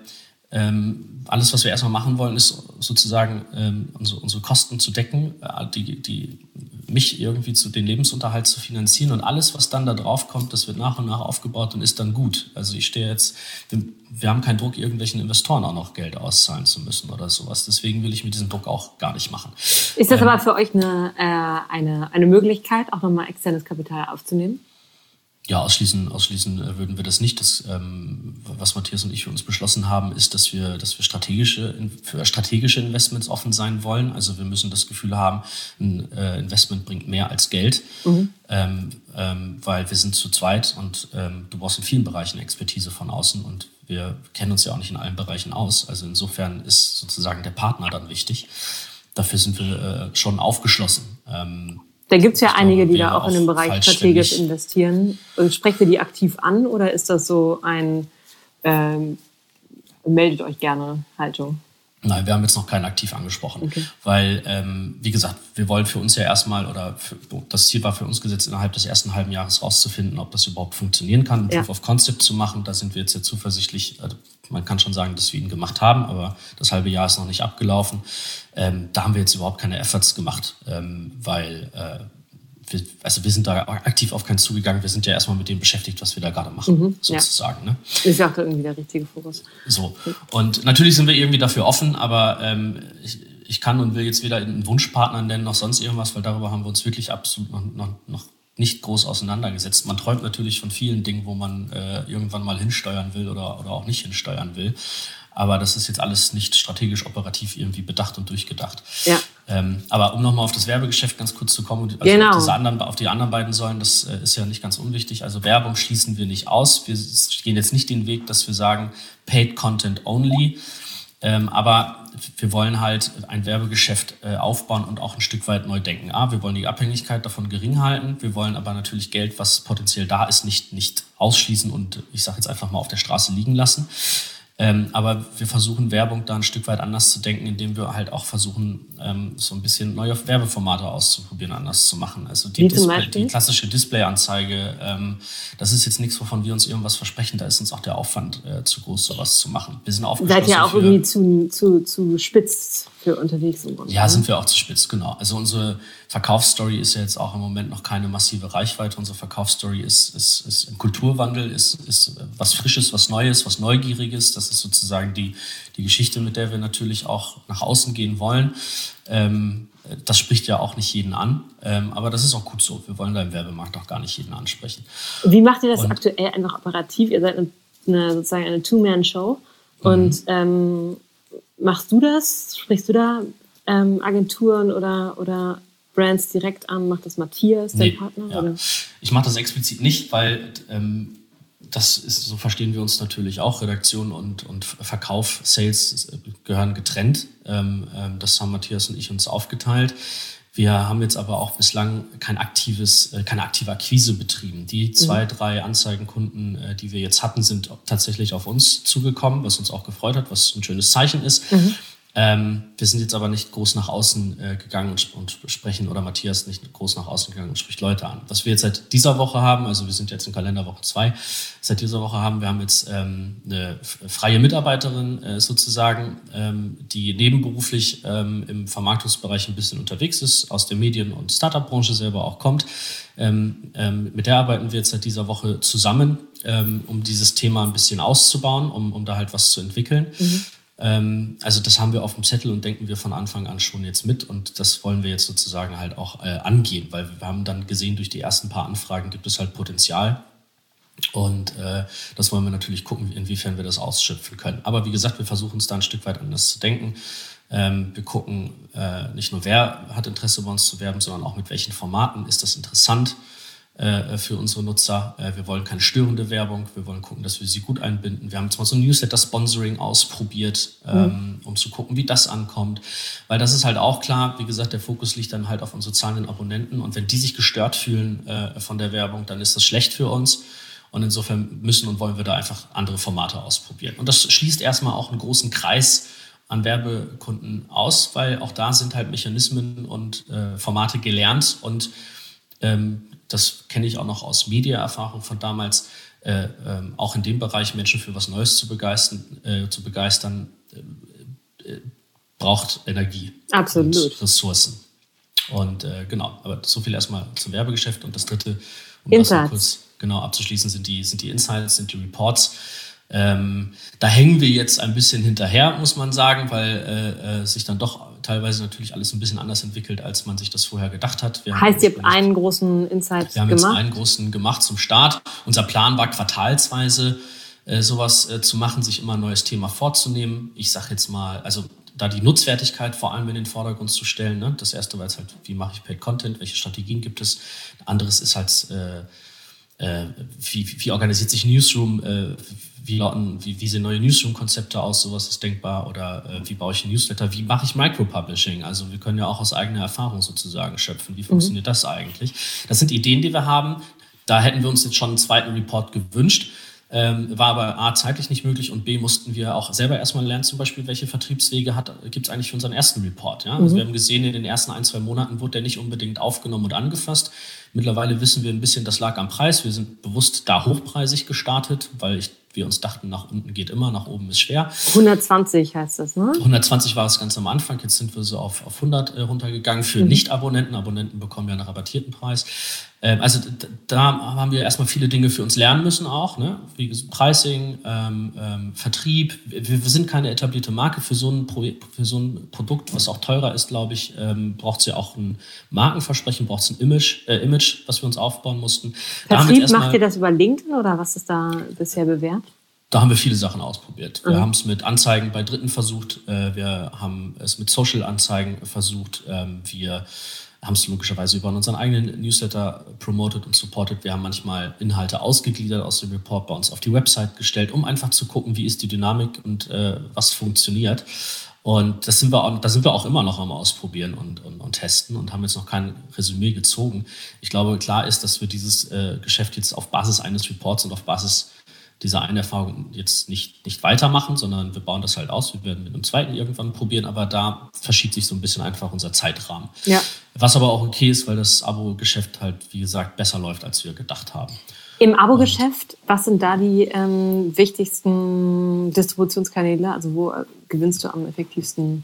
ähm, alles, was wir erstmal machen wollen, ist sozusagen ähm, unsere, unsere Kosten zu decken, äh, die, die mich irgendwie zu den Lebensunterhalt zu finanzieren. Und alles, was dann da drauf kommt, das wird nach und nach aufgebaut und ist dann gut. Also ich stehe jetzt, wir, wir haben keinen Druck, irgendwelchen Investoren auch noch Geld auszahlen zu müssen oder sowas. Deswegen will ich mir diesen Druck auch gar nicht machen. Ist das ähm, aber für euch eine, äh, eine, eine Möglichkeit, auch nochmal externes Kapital aufzunehmen? Ja, ausschließen, ausschließen würden wir das nicht. Das, ähm, was Matthias und ich für uns beschlossen haben, ist, dass wir, dass wir strategische, für strategische Investments offen sein wollen. Also wir müssen das Gefühl haben, ein äh, Investment bringt mehr als Geld, mhm. ähm, ähm, weil wir sind zu zweit und ähm, du brauchst in vielen Bereichen Expertise von außen und wir kennen uns ja auch nicht in allen Bereichen aus. Also insofern ist sozusagen der Partner dann wichtig. Dafür sind wir äh, schon aufgeschlossen. Ähm, Da gibt es ja einige, glaube, die da auch in dem Bereich strategisch investieren. Sprecht ihr die aktiv an oder ist das so ein ähm, meldet euch gerne Haltung? Nein, wir haben jetzt noch keinen aktiv angesprochen, okay. weil, ähm, wie gesagt, wir wollen für uns ja erstmal, oder für, das Ziel war für uns gesetzt, innerhalb des ersten halben Jahres rauszufinden, ob das überhaupt funktionieren kann, ein ja. Proof of Concept zu machen. Da sind wir jetzt sehr zuversichtlich. Also man kann schon sagen, dass wir ihn gemacht haben, aber das halbe Jahr ist noch nicht abgelaufen. Ähm, da haben wir jetzt überhaupt keine Efforts gemacht, ähm, weil äh, wir, also wir sind da aktiv auf keinen zugegangen. Wir sind ja erstmal mit dem beschäftigt, was wir da gerade machen, mhm, sozusagen. Ja. Ne? Ist ja auch irgendwie der richtige Fokus. So. Und natürlich sind wir irgendwie dafür offen, aber ähm, ich, ich kann und will jetzt weder einen Wunschpartner nennen noch sonst irgendwas, weil darüber haben wir uns wirklich absolut noch, noch, noch nicht groß auseinandergesetzt. Man träumt natürlich von vielen Dingen, wo man äh, irgendwann mal hinsteuern will oder, oder auch nicht hinsteuern will. Aber das ist jetzt alles nicht strategisch operativ irgendwie bedacht und durchgedacht. Ja. Ähm, aber um nochmal auf das Werbegeschäft ganz kurz zu kommen, also genau. auf, diese anderen, auf die anderen beiden Säulen, das äh, ist ja nicht ganz unwichtig. Also Werbung schließen wir nicht aus. Wir gehen jetzt nicht den Weg, dass wir sagen, Paid Content only. Ähm, aber wir wollen halt ein Werbegeschäft äh, aufbauen und auch ein Stück weit neu denken. A, wir wollen die Abhängigkeit davon gering halten. Wir wollen aber natürlich Geld, was potenziell da ist, nicht, nicht ausschließen und ich sage jetzt einfach mal auf der Straße liegen lassen. Ähm, aber wir versuchen Werbung da ein Stück weit anders zu denken, indem wir halt auch versuchen, ähm, so ein bisschen neue Werbeformate auszuprobieren, anders zu machen. Also die, Display, die klassische Displayanzeige, ähm, das ist jetzt nichts, wovon wir uns irgendwas versprechen. Da ist uns auch der Aufwand äh, zu groß, sowas zu machen. Wir sind aufgeschlossen. Seid ihr auch für, irgendwie zu, zu, zu spitz für unterwegs im Grunde? Ja, sind wir auch zu spitz, genau. Also unsere Verkaufsstory ist ja jetzt auch im Moment noch keine massive Reichweite. Unsere Verkaufsstory ist, ist, ist im Kulturwandel, ist, ist was Frisches, was Neues, was Neugieriges. Das ist sozusagen die, die Geschichte, mit der wir natürlich auch nach außen gehen wollen. Ähm, das spricht ja auch nicht jeden an, ähm, aber das ist auch gut so. Wir wollen da im Werbemarkt auch gar nicht jeden ansprechen. Wie macht ihr das und, aktuell einfach operativ? Ihr seid eine, sozusagen eine Two-Man-Show und mhm. ähm, machst du das? Sprichst du da ähm, Agenturen oder, oder Brands direkt an? Macht das Matthias, dein nee, Partner? Ja. Oder? Ich mache das explizit nicht, weil ähm, das ist, so verstehen wir uns natürlich auch. Redaktion und, und Verkauf, Sales gehören getrennt. Ähm, das haben Matthias und ich uns aufgeteilt. Wir haben jetzt aber auch bislang kein aktives, keine aktive Akquise betrieben. Die zwei, mhm. drei Anzeigenkunden, die wir jetzt hatten, sind tatsächlich auf uns zugekommen, was uns auch gefreut hat, was ein schönes Zeichen ist. Mhm. Ähm, wir sind jetzt aber nicht groß nach außen äh, gegangen und, und sprechen, oder Matthias nicht groß nach außen gegangen und spricht Leute an. Was wir jetzt seit dieser Woche haben, also wir sind jetzt in Kalenderwoche zwei, seit dieser Woche haben wir haben jetzt ähm, eine freie Mitarbeiterin äh, sozusagen, ähm, die nebenberuflich ähm, im Vermarktungsbereich ein bisschen unterwegs ist, aus der Medien- und Startup-Branche selber auch kommt. Ähm, ähm, mit der arbeiten wir jetzt seit dieser Woche zusammen, ähm, um dieses Thema ein bisschen auszubauen, um, um da halt was zu entwickeln. Mhm. Ähm, also das haben wir auf dem Zettel und denken wir von Anfang an schon jetzt mit und das wollen wir jetzt sozusagen halt auch äh, angehen, weil wir haben dann gesehen, durch die ersten paar Anfragen gibt es halt Potenzial. Und äh, das wollen wir natürlich gucken, inwiefern wir das ausschöpfen können. Aber wie gesagt, wir versuchen es da ein Stück weit anders zu denken. Ähm, wir gucken äh, nicht nur, wer hat Interesse bei uns zu werben, sondern auch mit welchen Formaten ist das interessant äh, für unsere Nutzer. Äh, wir wollen keine störende Werbung, wir wollen gucken, dass wir sie gut einbinden. Wir haben jetzt mal so ein Newsletter-Sponsoring ausprobiert, ähm, mhm. um zu gucken, wie das ankommt. Weil das ist halt auch klar, wie gesagt, der Fokus liegt dann halt auf unsere zahlenden Abonnenten. Und wenn die sich gestört fühlen äh, von der Werbung, dann ist das schlecht für uns. Und insofern müssen und wollen wir da einfach andere Formate ausprobieren. Und das schließt erstmal auch einen großen Kreis an Werbekunden aus, weil auch da sind halt Mechanismen und äh, Formate gelernt. Und ähm, das kenne ich auch noch aus Media-Erfahrung von damals, äh, äh, auch in dem Bereich Menschen für was Neues zu begeistern, äh, zu begeistern äh, äh, braucht Energie. Absolut. Und Ressourcen. Und äh, genau, aber so viel erstmal zum Werbegeschäft. Und das dritte, um Insights. das noch kurz genau abzuschließen, sind die, sind die Insights, sind die Reports. Ähm, da hängen wir jetzt ein bisschen hinterher, muss man sagen, weil äh, äh, sich dann doch teilweise natürlich alles ein bisschen anders entwickelt, als man sich das vorher gedacht hat. Wir heißt, ihr habt einen großen Insight gemacht? Wir haben jetzt einen großen gemacht zum Start. Unser Plan war, quartalsweise äh, sowas äh, zu machen, sich immer ein neues Thema vorzunehmen. Ich sage jetzt mal, also da die Nutzwertigkeit vor allem in den Vordergrund zu stellen. Ne? Das erste war jetzt halt, wie mache ich Paid Content, welche Strategien gibt es? Anderes ist halt, äh, äh, wie, wie organisiert sich Newsroom, äh, wie, lauten, wie, wie sehen neue Newsroom-Konzepte aus, sowas ist denkbar, oder äh, wie baue ich ein Newsletter, wie mache ich Micropublishing? Also wir können ja auch aus eigener Erfahrung sozusagen schöpfen, wie funktioniert mhm. das eigentlich? Das sind Ideen, die wir haben. Da hätten wir uns jetzt schon einen zweiten Report gewünscht. Ähm, war aber A, zeitlich nicht möglich und B, mussten wir auch selber erstmal lernen, zum Beispiel, welche Vertriebswege gibt es eigentlich für unseren ersten Report. Ja? Also mhm. wir haben gesehen, in den ersten ein, zwei Monaten wurde der nicht unbedingt aufgenommen und angefasst. Mittlerweile wissen wir ein bisschen, das lag am Preis. Wir sind bewusst da hochpreisig gestartet, weil ich, wir uns dachten, nach unten geht immer, nach oben ist schwer. hundertzwanzig heißt das, ne? hundertzwanzig war es ganz am Anfang, jetzt sind wir so auf, auf hundert äh, runtergegangen für mhm. Nicht-Abonnenten. Abonnenten bekommen ja einen rabattierten Preis. Ähm, also d- da haben wir erstmal viele Dinge für uns lernen müssen auch, ne? Wie Pricing, ähm, ähm, Vertrieb. Wir, wir sind keine etablierte Marke für so ein, Pro- für so ein Produkt, was auch teurer ist, glaube ich. Ähm, braucht es ja auch ein Markenversprechen, braucht es ein Image, äh, Image, was wir uns aufbauen mussten. Vertrieb, macht ihr das über LinkedIn oder was ist da bisher bewährt? Da haben wir viele Sachen ausprobiert. Wir mhm. haben es mit Anzeigen bei Dritten versucht. Wir haben es mit Social-Anzeigen versucht. Wir haben es logischerweise über unseren eigenen Newsletter promoted und supported. Wir haben manchmal Inhalte ausgegliedert aus dem Report bei uns auf die Website gestellt, um einfach zu gucken, wie ist die Dynamik und äh, was funktioniert. Und das sind wir auch, da sind wir auch immer noch am Ausprobieren und, und, und testen und haben jetzt noch kein Resümee gezogen. Ich glaube, klar ist, dass wir dieses äh, Geschäft jetzt auf Basis eines Reports und auf Basis dieser einen Erfahrung jetzt nicht, nicht weitermachen, sondern wir bauen das halt aus. Wir werden mit einem zweiten irgendwann probieren, aber da verschiebt sich so ein bisschen einfach unser Zeitrahmen. Ja. Was aber auch okay ist, weil das Abo-Geschäft halt, wie gesagt, besser läuft, als wir gedacht haben. Im Abo-Geschäft, was sind da die ähm, wichtigsten Distributionskanäle? Also wo äh, gewinnst du am effektivsten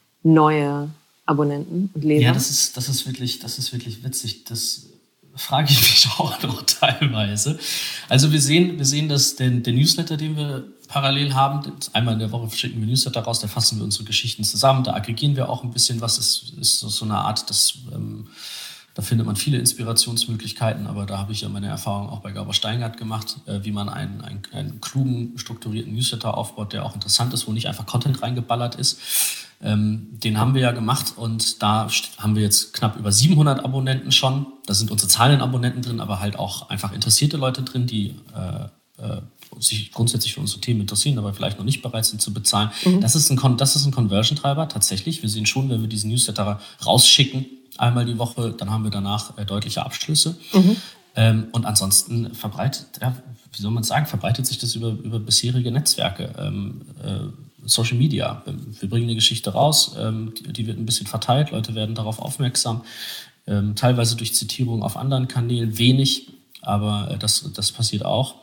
neue Abonnenten und Leser? Ja, das ist, das ist wirklich, das ist wirklich witzig. Das frage ich mich auch noch teilweise. Also wir sehen, wir sehen, dass den, den Newsletter, den wir parallel haben, einmal in der Woche schicken wir Newsletter raus, da fassen wir unsere Geschichten zusammen, da aggregieren wir auch ein bisschen was. Das ist so eine Art, das, ähm, da findet man viele Inspirationsmöglichkeiten, aber da habe ich ja meine Erfahrung auch bei Gabor Steingart gemacht, äh, wie man einen, einen, einen klugen, strukturierten Newsletter aufbaut, der auch interessant ist, wo nicht einfach Content reingeballert ist. Ähm, den haben wir ja gemacht und da haben wir jetzt knapp über siebenhundert Abonnenten schon. Da sind unsere zahlenden Abonnenten drin, aber halt auch einfach interessierte Leute drin, die äh, äh, sich grundsätzlich für unsere Themen interessieren, aber vielleicht noch nicht bereit sind zu bezahlen. Mhm. Das ist ein, das ist ein Conversion-Treiber tatsächlich. Wir sehen schon, wenn wir diesen Newsletter rausschicken, einmal die Woche, dann haben wir danach äh, deutliche Abschlüsse. Mhm. Ähm, und ansonsten verbreitet, ja, wie soll man sagen, verbreitet sich das über, über bisherige Netzwerke. Ähm, äh, Social Media. Wir bringen eine Geschichte raus, ähm, die, die wird ein bisschen verteilt, Leute werden darauf aufmerksam, ähm, teilweise durch Zitierung auf anderen Kanälen, wenig, aber äh, das, das passiert auch.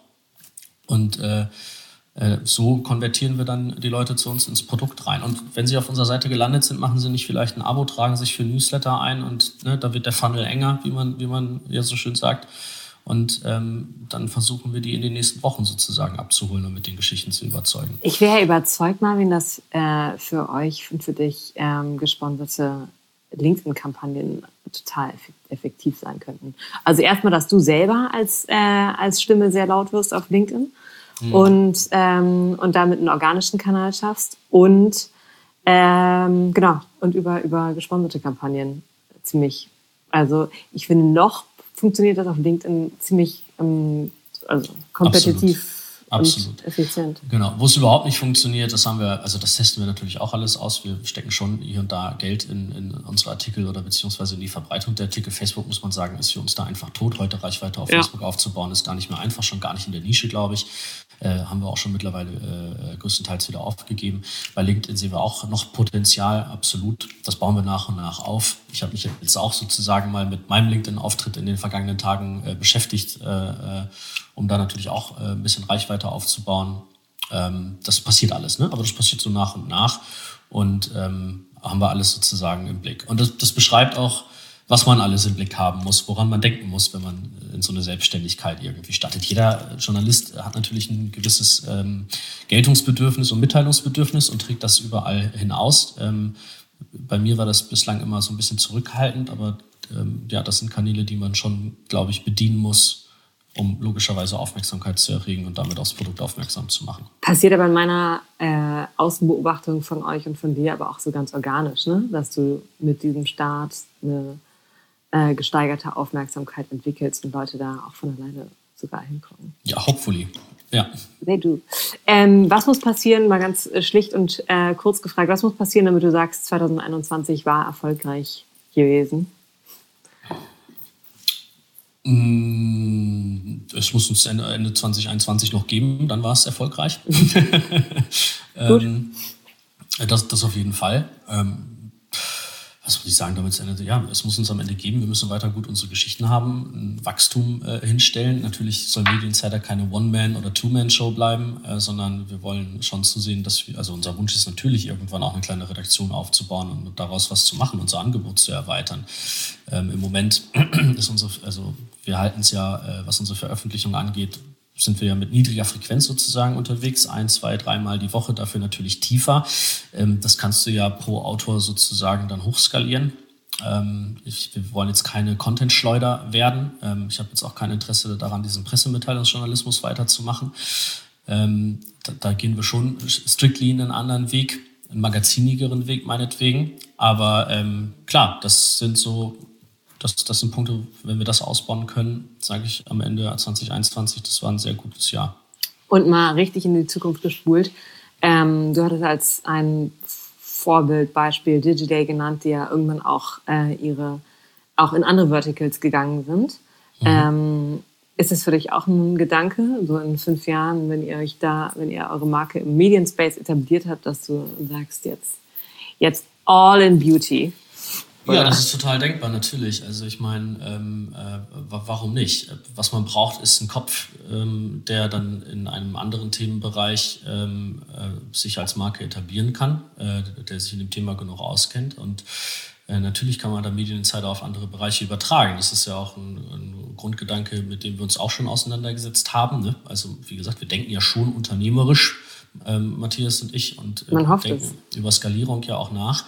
Und äh, äh, so konvertieren wir dann die Leute zu uns ins Produkt rein. Und wenn sie auf unserer Seite gelandet sind, machen sie nicht vielleicht ein Abo, tragen sich für Newsletter ein und ne, da wird der Funnel enger, wie man, wie man ja so schön sagt. Und ähm, dann versuchen wir die in den nächsten Wochen sozusagen abzuholen und mit den Geschichten zu überzeugen. Ich wäre überzeugt, Marvin, dass äh, für euch und für dich ähm, gesponserte LinkedIn-Kampagnen total effektiv sein könnten. Also erstmal, dass du selber als, äh, als Stimme sehr laut wirst auf LinkedIn mhm. und, ähm, und damit einen organischen Kanal schaffst und ähm, genau, und über, über gesponserte Kampagnen ziemlich, also ich finde noch funktioniert das auf LinkedIn ziemlich ähm, also kompetitiv. Absolut. Und effizient. Genau. Wo es überhaupt nicht funktioniert, das haben wir, also das testen wir natürlich auch alles aus. Wir stecken schon hier und da Geld in, in unsere Artikel oder beziehungsweise in die Verbreitung der Artikel. Facebook, muss man sagen, ist für uns da einfach tot. Heute Reichweite auf ja. Facebook aufzubauen, ist gar nicht mehr einfach, schon gar nicht in der Nische, glaube ich. Äh, haben wir auch schon mittlerweile äh, größtenteils wieder aufgegeben. Bei LinkedIn sehen wir auch noch Potenzial, absolut. Das bauen wir nach und nach auf. Ich habe mich jetzt auch sozusagen mal mit meinem LinkedIn-Auftritt in den vergangenen Tagen äh, beschäftigt, äh, um da natürlich auch äh, ein bisschen Reichweite aufzubauen. Ähm, das passiert alles, ne? Aber das passiert so nach und nach und ähm, haben wir alles sozusagen im Blick. Und das, das beschreibt auch, was man alles im Blick haben muss, woran man denken muss, wenn man in so eine Selbstständigkeit irgendwie startet. Jeder Journalist hat natürlich ein gewisses ähm, Geltungsbedürfnis und Mitteilungsbedürfnis und trägt das überall hinaus. Ähm, bei mir war das bislang immer so ein bisschen zurückhaltend, aber ähm, ja, das sind Kanäle, die man schon, glaube ich, bedienen muss, um logischerweise Aufmerksamkeit zu erregen und damit aufs Produkt aufmerksam zu machen. Passiert aber in meiner äh, Außenbeobachtung von euch und von dir aber auch so ganz organisch, ne? Dass du mit diesem Start eine äh, gesteigerte Aufmerksamkeit entwickelst und Leute da auch von alleine sogar hinkommen. Ja, hopefully. Ja. They do. Ähm, was muss passieren, mal ganz schlicht und äh, kurz gefragt, was muss passieren, damit du sagst, zwanzig einundzwanzig war erfolgreich gewesen? Es muss uns Ende, Ende zwanzig einundzwanzig noch geben, dann war es erfolgreich. ähm, das, das auf jeden Fall. Ähm, was muss ich sagen, damit es Ende, ja, es muss uns am Ende geben. Wir müssen weiter gut unsere Geschichten haben, ein Wachstum äh, hinstellen. Natürlich soll Medieninsider keine One-Man- oder Two-Man-Show bleiben, äh, sondern wir wollen schon zusehen, dass wir, also unser Wunsch ist natürlich, irgendwann auch eine kleine Redaktion aufzubauen und daraus was zu machen, unser Angebot zu erweitern. Ähm, Im Moment ist unsere, also wir halten es ja, äh, was unsere Veröffentlichung angeht, sind wir ja mit niedriger Frequenz sozusagen unterwegs, ein, zwei, dreimal die Woche, dafür natürlich tiefer. Ähm, das kannst du ja pro Autor sozusagen dann hochskalieren. Ähm, ich, wir wollen jetzt keine Content-Schleuder werden. Ähm, ich habe jetzt auch kein Interesse daran, diesen Pressemitteilungsjournalismus weiterzumachen. Ähm, da, da gehen wir schon strictly in einen anderen Weg, einen magazinigeren Weg meinetwegen. Aber ähm, klar, das sind so... Das, das sind Punkte, wenn wir das ausbauen können, sage ich am Ende zwanzig einundzwanzig, das war ein sehr gutes Jahr. Und mal richtig in die Zukunft gespult. Ähm, du hattest als ein Vorbildbeispiel Digiday genannt, die ja irgendwann auch äh, ihre auch in andere Verticals gegangen sind. Mhm. Ähm, ist das für dich auch ein Gedanke, so in fünf Jahren, wenn ihr euch da, wenn ihr eure Marke im Medienspace etabliert habt, dass du sagst, jetzt, jetzt all in Beauty? Oder? Ja, das ist total denkbar, natürlich. Also ich meine, ähm, äh, warum nicht? Was man braucht, ist ein Kopf, ähm, der dann in einem anderen Themenbereich ähm, äh, sich als Marke etablieren kann, äh, der sich in dem Thema genug auskennt. Und äh, natürlich kann man da Medieninsider auf andere Bereiche übertragen. Das ist ja auch ein, ein Grundgedanke, mit dem wir uns auch schon auseinandergesetzt haben. Ne? Also wie gesagt, wir denken ja schon unternehmerisch, ähm, Matthias und ich, und äh, denken es. über Skalierung ja auch nach.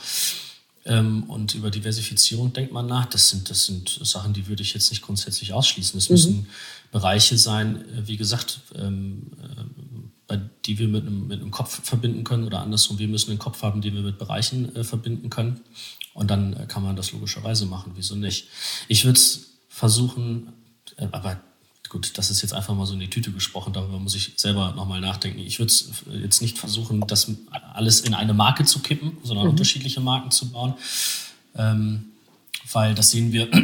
Ähm, und über Diversifizierung denkt man nach. Das sind, das sind Sachen, die würde ich jetzt nicht grundsätzlich ausschließen. Es mhm. müssen Bereiche sein, äh, wie gesagt, ähm, äh, bei, die wir mit einem, mit einem Kopf verbinden können oder andersrum, wir müssen einen Kopf haben, den wir mit Bereichen äh, verbinden können. Und dann äh, kann man das logischerweise machen. Wieso nicht? Ich würde es versuchen, äh, aber gut, das ist jetzt einfach mal so in die Tüte gesprochen, darüber muss ich selber nochmal nachdenken. Ich würde jetzt nicht versuchen, das alles in eine Marke zu kippen, sondern mhm. unterschiedliche Marken zu bauen, ähm, weil das sehen wir,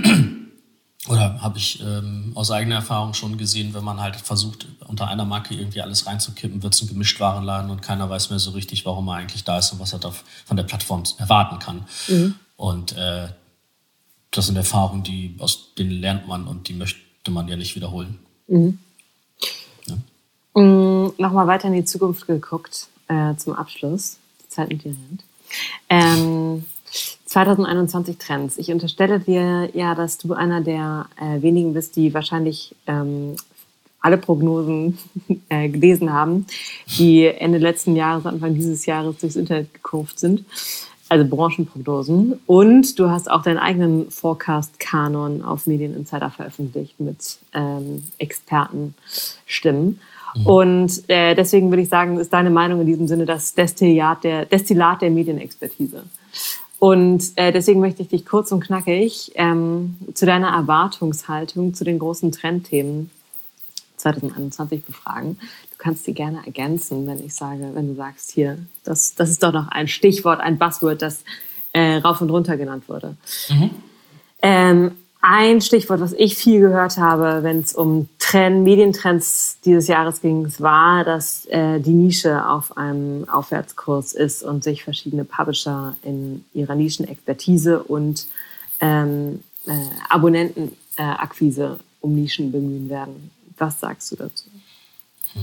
oder habe ich ähm, aus eigener Erfahrung schon gesehen, wenn man halt versucht, unter einer Marke irgendwie alles reinzukippen, wird es ein Gemischtwarenladen und keiner weiß mehr so richtig, warum er eigentlich da ist und was er da von der Plattform erwarten kann. Mhm. Und äh, das sind Erfahrungen, die aus denen lernt man und die möchte man ja nicht wiederholen. Mhm. Ja. Mhm, Nochmal weiter in die Zukunft geguckt, äh, zum Abschluss. Die Zeit mit dir rennt. Ähm, zwanzig einundzwanzig Trends. Ich unterstelle dir ja, dass du einer der äh, wenigen bist, die wahrscheinlich ähm, alle Prognosen äh, gelesen haben, die Ende letzten Jahres, Anfang dieses Jahres durchs Internet gekurft sind. Also Branchenprognosen. Und du hast auch deinen eigenen Forecast-Kanon auf Medieninsider veröffentlicht mit ähm, Expertenstimmen. Mhm. Und äh, deswegen würde ich sagen, ist deine Meinung in diesem Sinne das Destillat der, Destillat der Medienexpertise. Und äh, deswegen möchte ich dich kurz und knackig ähm, zu deiner Erwartungshaltung zu den großen Trendthemen zwanzig einundzwanzig befragen. Du kannst sie gerne ergänzen, wenn ich sage, wenn du sagst, hier, das, das ist doch noch ein Stichwort, ein Buzzword, das äh, rauf und runter genannt wurde. Mhm. Ähm, ein Stichwort, was ich viel gehört habe, wenn es um Trend, Medientrends dieses Jahres ging, war, dass äh, die Nische auf einem Aufwärtskurs ist und sich verschiedene Publisher in ihrer Nischenexpertise und ähm, äh, Abonnentenakquise äh, um Nischen bemühen werden. Was sagst du dazu? Hm.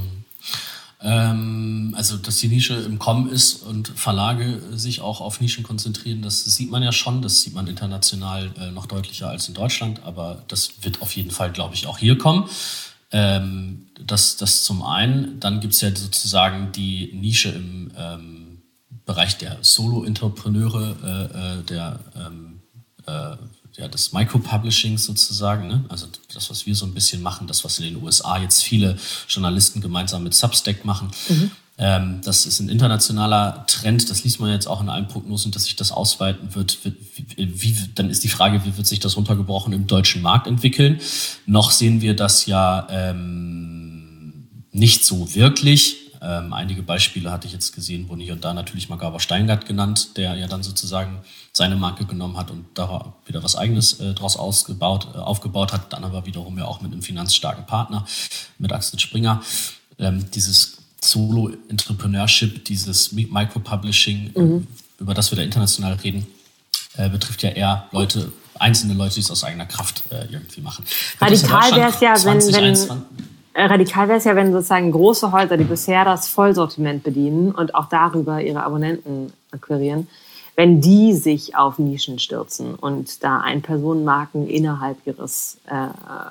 Ähm, also, dass die Nische im Kommen ist und Verlage sich auch auf Nischen konzentrieren, das sieht man ja schon. Das sieht man international äh, noch deutlicher als in Deutschland. Aber das wird auf jeden Fall, glaube ich, auch hier kommen. Ähm, das, das zum einen. Dann gibt es ja sozusagen die Nische im ähm, Bereich der Solo-Entrepreneure, äh, der ähm, äh, ja, des Micropublishings sozusagen, ne? Also das, was wir so ein bisschen machen, das, was in den U S A jetzt viele Journalisten gemeinsam mit Substack machen. Mhm. Ähm, das ist ein internationaler Trend, das liest man jetzt auch in allen Prognosen, dass sich das ausweiten wird. Wie, wie, dann ist die Frage, wie wird sich das runtergebrochen im deutschen Markt entwickeln? Noch sehen wir das ja ähm, nicht so wirklich. Ähm, einige Beispiele hatte ich jetzt gesehen, wurden hier und da natürlich mal Gabor Steingart genannt, der ja dann sozusagen seine Marke genommen hat und da wieder was Eigenes äh, draus ausgebaut, äh, aufgebaut hat, dann aber wiederum ja auch mit einem finanzstarken Partner, mit Axel Springer. Ähm, dieses Solo-Entrepreneurship, dieses Micropublishing, mhm. äh, über das wir da international reden, äh, betrifft ja eher Leute, einzelne Leute, die es aus eigener Kraft äh, irgendwie machen. Radikal wäre es ja, wenn... wenn Radikal wäre es ja, wenn sozusagen große Häuser, die bisher das Vollsortiment bedienen und auch darüber ihre Abonnenten akquirieren, wenn die sich auf Nischen stürzen und da Ein-Personen-Marken innerhalb ihres äh,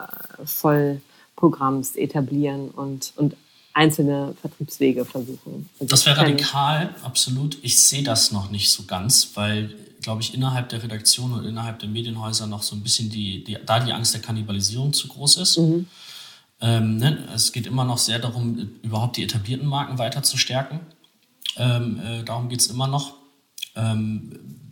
Vollprogramms etablieren und, und einzelne Vertriebswege versuchen. Also das wäre radikal, absolut. Ich sehe das noch nicht so ganz, weil, glaube ich, innerhalb der Redaktion und innerhalb der Medienhäuser noch so ein bisschen die, die da die Angst der Kannibalisierung zu groß ist. Mhm. Ähm, ne? Es geht immer noch sehr darum, überhaupt die etablierten Marken weiter zu stärken. Ähm, äh, darum geht es immer noch. Ähm,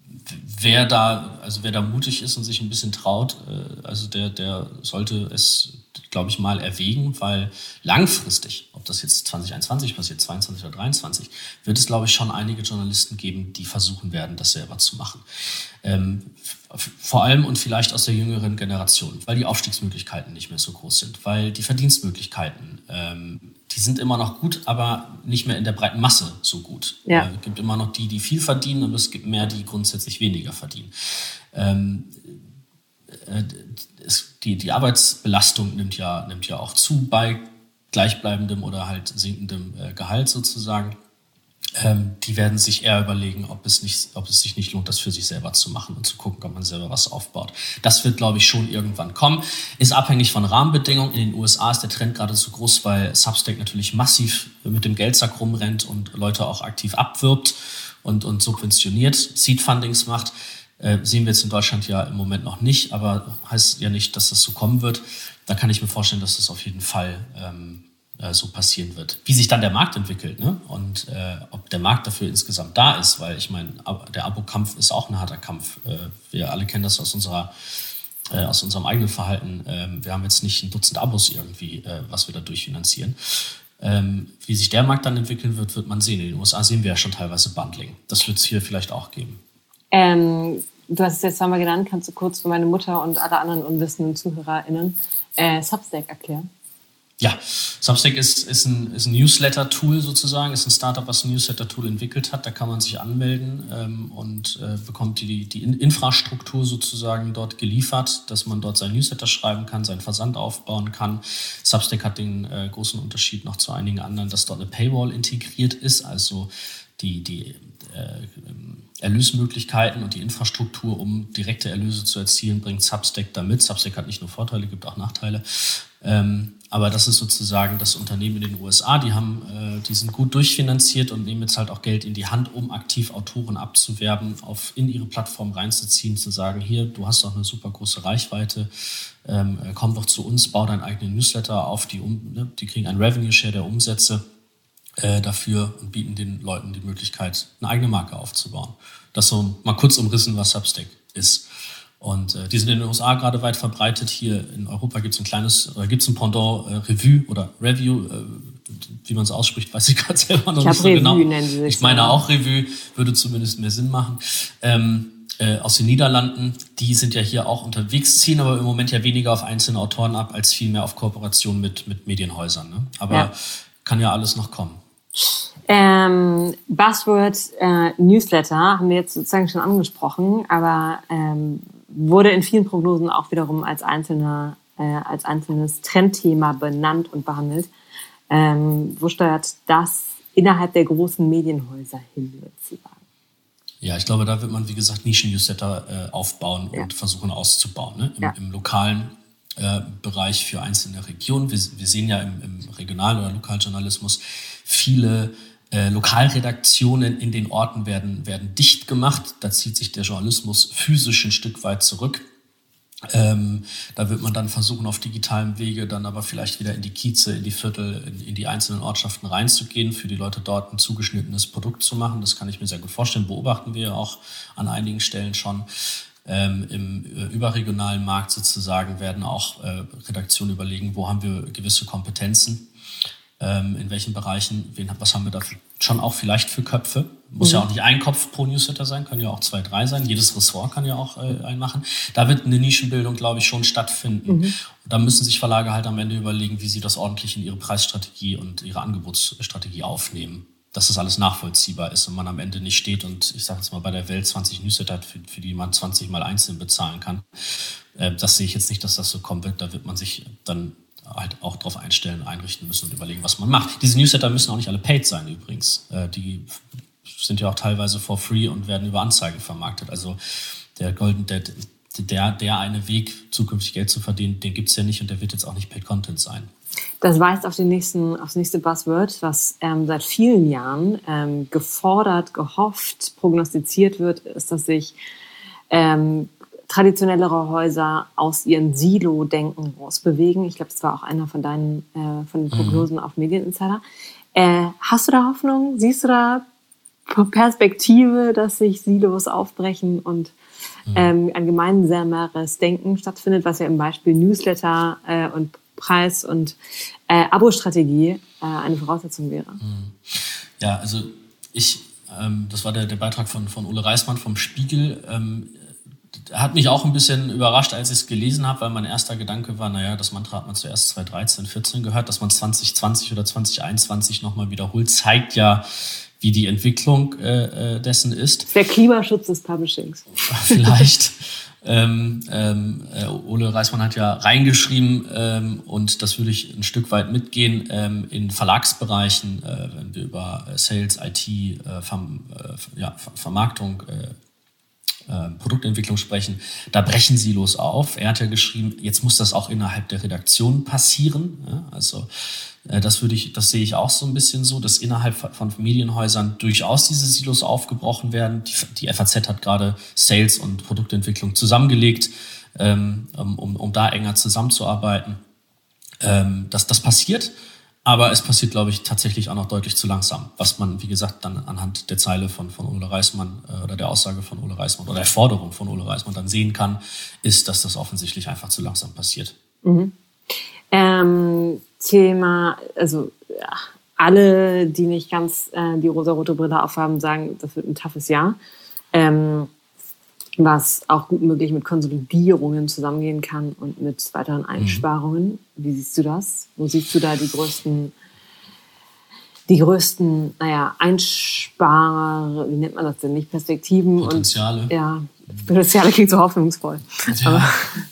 wer da, also wer da mutig ist und sich ein bisschen traut, äh, also der, der sollte es, glaube ich, mal erwägen, weil langfristig, ob das jetzt zwanzig einundzwanzig passiert, zweiundzwanzig oder dreiundzwanzig, wird es, glaube ich, schon einige Journalisten geben, die versuchen werden, das selber zu machen. Ähm, vor allem und vielleicht aus der jüngeren Generation, weil die Aufstiegsmöglichkeiten nicht mehr so groß sind, weil die Verdienstmöglichkeiten, ähm, die sind immer noch gut, aber nicht mehr in der breiten Masse so gut. Ja. Äh, es gibt immer noch die, die viel verdienen und es gibt mehr, die grundsätzlich weniger verdienen. Ähm, äh, es, die, die Arbeitsbelastung nimmt ja, nimmt ja auch zu bei gleichbleibendem oder halt sinkendem äh, Gehalt sozusagen. Ähm, die werden sich eher überlegen, ob es, nicht, ob es sich nicht lohnt, das für sich selber zu machen und zu gucken, ob man selber was aufbaut. Das wird, glaube ich, schon irgendwann kommen. Ist abhängig von Rahmenbedingungen. In den U S A ist der Trend gerade so groß, weil Substack natürlich massiv mit dem Geldsack rumrennt und Leute auch aktiv abwirbt und, und subventioniert, Seed-Fundings macht. Äh, sehen wir jetzt in Deutschland ja im Moment noch nicht, aber heißt ja nicht, dass das so kommen wird. Da kann ich mir vorstellen, dass das auf jeden Fall ähm, so passieren wird. Wie sich dann der Markt entwickelt, ne? Und äh, ob der Markt dafür insgesamt da ist, weil ich meine, der Abo-Kampf ist auch ein harter Kampf. Äh, wir alle kennen das aus unserer, äh, aus unserem eigenen Verhalten. Ähm, wir haben jetzt nicht ein Dutzend Abos irgendwie, äh, was wir da durchfinanzieren. Ähm, wie sich der Markt dann entwickeln wird, wird man sehen. In den U S A sehen wir ja schon teilweise Bundling. Das wird es hier vielleicht auch geben. Ähm, du hast es jetzt zweimal genannt. Kannst du kurz für meine Mutter und alle anderen unwissenden ZuhörerInnen äh, Substack erklären? Ja, Substack ist, ist ein, ist ein Newsletter-Tool sozusagen, ist ein Startup, was ein Newsletter-Tool entwickelt hat. Da kann man sich anmelden ähm, und äh, bekommt die, die Infrastruktur sozusagen dort geliefert, dass man dort seinen Newsletter schreiben kann, seinen Versand aufbauen kann. Substack hat den äh, großen Unterschied noch zu einigen anderen, dass dort eine Paywall integriert ist, also die, die äh, Erlösmöglichkeiten und die Infrastruktur, um direkte Erlöse zu erzielen, bringt Substack damit. Substack hat nicht nur Vorteile, gibt auch Nachteile. Ähm, aber das ist sozusagen das Unternehmen in den U S A, die haben, äh, die sind gut durchfinanziert und nehmen jetzt halt auch Geld in die Hand, um aktiv Autoren abzuwerben, auf in ihre Plattform reinzuziehen, zu sagen, hier, du hast doch eine super große Reichweite, ähm, komm doch zu uns, bau deinen eigenen Newsletter auf, die, um, ne, die kriegen einen Revenue Share der Umsätze äh, dafür und bieten den Leuten die Möglichkeit, eine eigene Marke aufzubauen. Das so mal kurz umrissen, was Substack ist. Und äh, die sind in den U S A gerade weit verbreitet. Hier in Europa gibt es ein kleines, oder gibt es ein Pendant äh, Revue oder Review, äh, wie man es ausspricht, weiß ich gerade selber noch ich nicht so Revue genau. Nennen sie sich ich meine auch Revue, würde zumindest mehr Sinn machen. Ähm, äh, aus den Niederlanden, die sind ja hier auch unterwegs, ziehen aber im Moment ja weniger auf einzelne Autoren ab, als vielmehr auf Kooperation mit, mit Medienhäusern. Ne? Aber ja. Kann ja alles noch kommen. Ähm, Buzzword äh, Newsletter haben wir jetzt sozusagen schon angesprochen, aber ähm, wurde in vielen Prognosen auch wiederum als einzelne, äh, als einzelnes Trendthema benannt und behandelt. Ähm, wo steuert das innerhalb der großen Medienhäuser hin, würdest du sagen? Ja, ich glaube, da wird man, wie gesagt, Nischen-Newsletter äh, aufbauen ja. und versuchen auszubauen. Ne? Im, ja. im lokalen äh, Bereich für einzelne Regionen. Wir, wir sehen ja im, im Regional- oder Lokaljournalismus viele äh, Lokalredaktionen in den Orten werden, werden dicht gemacht. Da zieht sich der Journalismus physisch ein Stück weit zurück. Ähm, da wird man dann versuchen, auf digitalem Wege dann aber vielleicht wieder in die Kieze, in die Viertel, in, in die einzelnen Ortschaften reinzugehen, für die Leute dort ein zugeschnittenes Produkt zu machen. Das kann ich mir sehr gut vorstellen, beobachten wir auch an einigen Stellen schon. Ähm, im äh, überregionalen Markt sozusagen werden auch äh, Redaktionen überlegen, wo haben wir gewisse Kompetenzen, ähm, in welchen Bereichen, wen, was haben wir da schon auch vielleicht für Köpfe. Muss mhm. ja auch nicht ein Kopf pro Newsletter sein, können ja auch zwei, drei sein. Jedes Ressort kann ja auch äh, einen machen. Da wird eine Nischenbildung, glaube ich, schon stattfinden. Mhm. Und da müssen sich Verlage halt am Ende überlegen, wie sie das ordentlich in ihre Preisstrategie und ihre Angebotsstrategie aufnehmen. Dass das alles nachvollziehbar ist und man am Ende nicht steht und ich sage jetzt mal bei der Welt zwanzig Newsletter hat, für, für die man zwanzig mal einzeln bezahlen kann. Äh, das sehe ich jetzt nicht, dass das so kommen wird. Da wird man sich dann halt auch drauf einstellen, einrichten müssen und überlegen, was man macht. Diese Newsletter müssen auch nicht alle paid sein übrigens. Äh, die sind ja auch teilweise for free und werden über Anzeige vermarktet. Also der Golden, der, der, der eine Weg, zukünftig Geld zu verdienen, den gibt's ja nicht und der wird jetzt auch nicht paid Content sein. Das weist auf den nächsten, aufs nächste Buzzword, was ähm, seit vielen Jahren ähm, gefordert, gehofft, prognostiziert wird, ist, dass sich ähm, traditionellere Häuser aus ihren Silo-Denken rausbewegen. Ich glaube, das war auch einer von deinen äh, von den Prognosen mhm. auf Medieninsider. Äh, hast du da Hoffnung? Siehst du da Perspektive, dass sich Silos aufbrechen und mhm. ähm, ein gemeinsameres Denken stattfindet, was ja im Beispiel Newsletter äh, und Preis- und äh, Abo-Strategie äh, eine Voraussetzung wäre? Ja, also ich, ähm, das war der, der Beitrag von, von Ole Reismann vom Spiegel, ähm, hat mich auch ein bisschen überrascht, als ich es gelesen habe, weil mein erster Gedanke war, naja, das Mantra hat man zuerst zwanzig dreizehn, vierzehn gehört, dass man zwanzig zwanzig oder zwanzig einundzwanzig nochmal wiederholt, zeigt ja, wie die Entwicklung äh, dessen ist. Der Klimaschutz des Publishings. Vielleicht. Ähm, ähm, äh, Ole Reismann hat ja reingeschrieben, ähm, und das würde ich ein Stück weit mitgehen, ähm, in Verlagsbereichen, äh, wenn wir über Sales, I T, äh, Verm, äh, ja, Vermarktung, äh, äh, Produktentwicklung sprechen, da brechen Silos auf. Er hat ja geschrieben, jetzt muss das auch innerhalb der Redaktion passieren. Ja? Also äh, das würde ich, das sehe ich auch so ein bisschen so, dass innerhalb von Medienhäusern durchaus diese Silos aufgebrochen werden. Die, die F A Z hat gerade Sales und Produktentwicklung zusammengelegt, ähm, um, um da enger zusammenzuarbeiten. Ähm, dass das passiert. Aber es passiert, glaube ich, tatsächlich auch noch deutlich zu langsam. Was man, wie gesagt, dann anhand der Zeile von, von Ole Reismann äh, oder der Aussage von Ole Reismann oder der Forderung von Ole Reismann dann sehen kann, ist, dass das offensichtlich einfach zu langsam passiert. Mhm. Ähm, Thema, also ja, alle, die nicht ganz äh, die rosa-rote Brille aufhaben, sagen, das wird ein toughes Jahr. Ähm, was auch gut möglich mit Konsolidierungen zusammengehen kann und mit weiteren Einsparungen. Mhm. Wie siehst du das? Wo siehst du da die größten, die größten, naja, Einsparer, wie nennt man das denn, nicht Perspektiven? Potenziale. Und, ja, Potenziale klingt so hoffnungsvoll. Ja.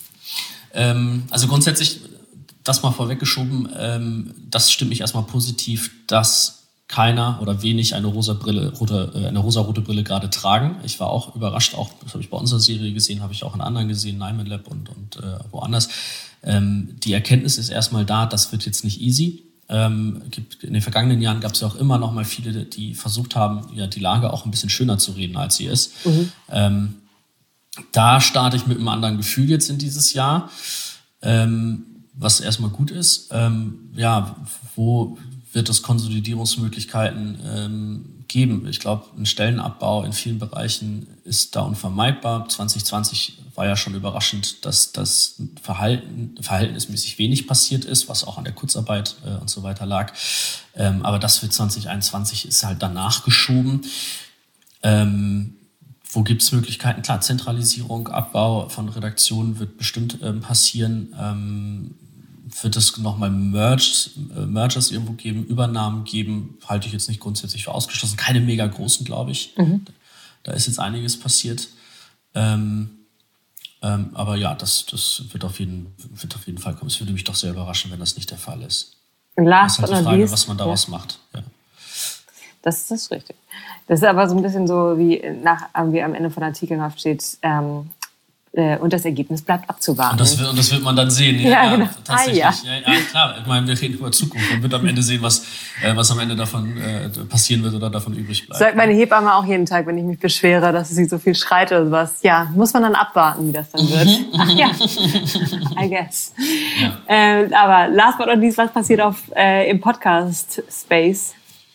ähm, also grundsätzlich, das mal vorweggeschoben, ähm, das stimmt mich erstmal positiv, dass keiner oder wenig eine rosa Brille, rote, eine rosa-rote Brille gerade tragen. Ich war auch überrascht, auch das habe ich bei unserer Serie gesehen, habe ich auch in anderen gesehen, Nyman Lab und, und äh, woanders. Ähm, die Erkenntnis ist erstmal da, das wird jetzt nicht easy. Ähm, gibt, in den vergangenen Jahren gab es ja auch immer noch mal viele, die versucht haben, ja, die Lage auch ein bisschen schöner zu reden, als sie ist. Mhm. Ähm, da starte ich mit einem anderen Gefühl jetzt in dieses Jahr, ähm, was erstmal gut ist. Ähm, ja, wo wird es Konsolidierungsmöglichkeiten ähm, geben? Ich glaube, ein Stellenabbau in vielen Bereichen ist da unvermeidbar. zwanzig zwanzig war ja schon überraschend, dass das Verhalten, verhältnismäßig wenig passiert ist, was auch an der Kurzarbeit äh, und so weiter lag. Ähm, aber das für zwanzig einundzwanzig ist halt danach geschoben. Ähm, wo gibt es Möglichkeiten? Klar, Zentralisierung, Abbau von Redaktionen wird bestimmt ähm, passieren. Ähm, wird es nochmal Merge, äh, Mergers irgendwo geben, Übernahmen geben, halte ich jetzt nicht grundsätzlich für ausgeschlossen. Keine mega großen, glaube ich. Mhm. Da ist jetzt einiges passiert. Ähm, ähm, aber ja, das, das wird, auf jeden, wird auf jeden Fall kommen. Es würde mich doch sehr überraschen, wenn das nicht der Fall ist. Last das ist halt die Frage, was man daraus ja. macht. Ja. Das, das ist richtig. Das ist aber so ein bisschen so, wie, nach, wie am Ende von Artikeln steht, ähm, äh, und das Ergebnis bleibt abzuwarten. Und das wird, und das wird man dann sehen. Ja, ja, genau. Tatsächlich. Ah, ja. Ja, ja, klar. Ich meine, wir reden über Zukunft. Man wird am Ende sehen, was, äh, was am Ende davon äh, passieren wird oder davon übrig bleibt. Sagt meine Hebamme auch jeden Tag, wenn ich mich beschwere, dass sie so viel schreit oder sowas. Ja, muss man dann abwarten, wie das dann wird. Ach ja, I guess. Ja. Äh, aber last but not least, was passiert auf, äh, im Podcast-Space?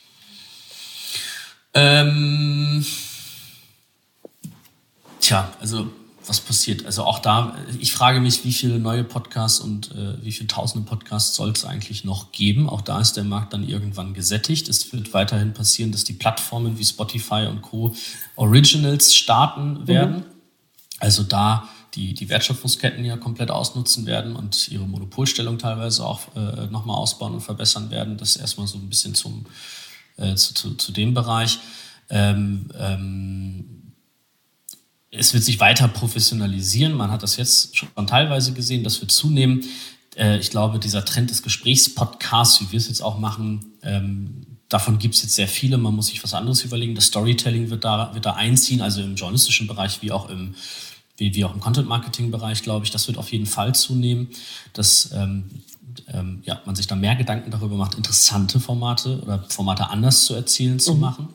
Ähm, tja, also was passiert? Also auch da, ich frage mich, wie viele neue Podcasts und äh, wie viele tausende Podcasts soll es eigentlich noch geben? Auch da ist der Markt dann irgendwann gesättigt. Es wird weiterhin passieren, dass die Plattformen wie Spotify und Co. Originals starten werden. Mhm. Also da die, die Wertschöpfungsketten ja komplett ausnutzen werden und ihre Monopolstellung teilweise auch äh, nochmal ausbauen und verbessern werden. Das ist erstmal so ein bisschen zum, äh, zu, zu, zu dem Bereich. Ähm, ähm, Es wird sich weiter professionalisieren. Man hat das jetzt schon teilweise gesehen, das wird zunehmen. Ich glaube, dieser Trend des Gesprächspodcasts, wie wir es jetzt auch machen, davon gibt es jetzt sehr viele. Man muss sich was anderes überlegen. Das Storytelling wird da, wird da einziehen, also im journalistischen Bereich wie auch im, wie, wie auch im Content-Marketing-Bereich, glaube ich. Das wird auf jeden Fall zunehmen, dass ähm, ähm, ja, man sich da mehr Gedanken darüber macht, interessante Formate oder Formate anders zu erzählen zu mhm. machen.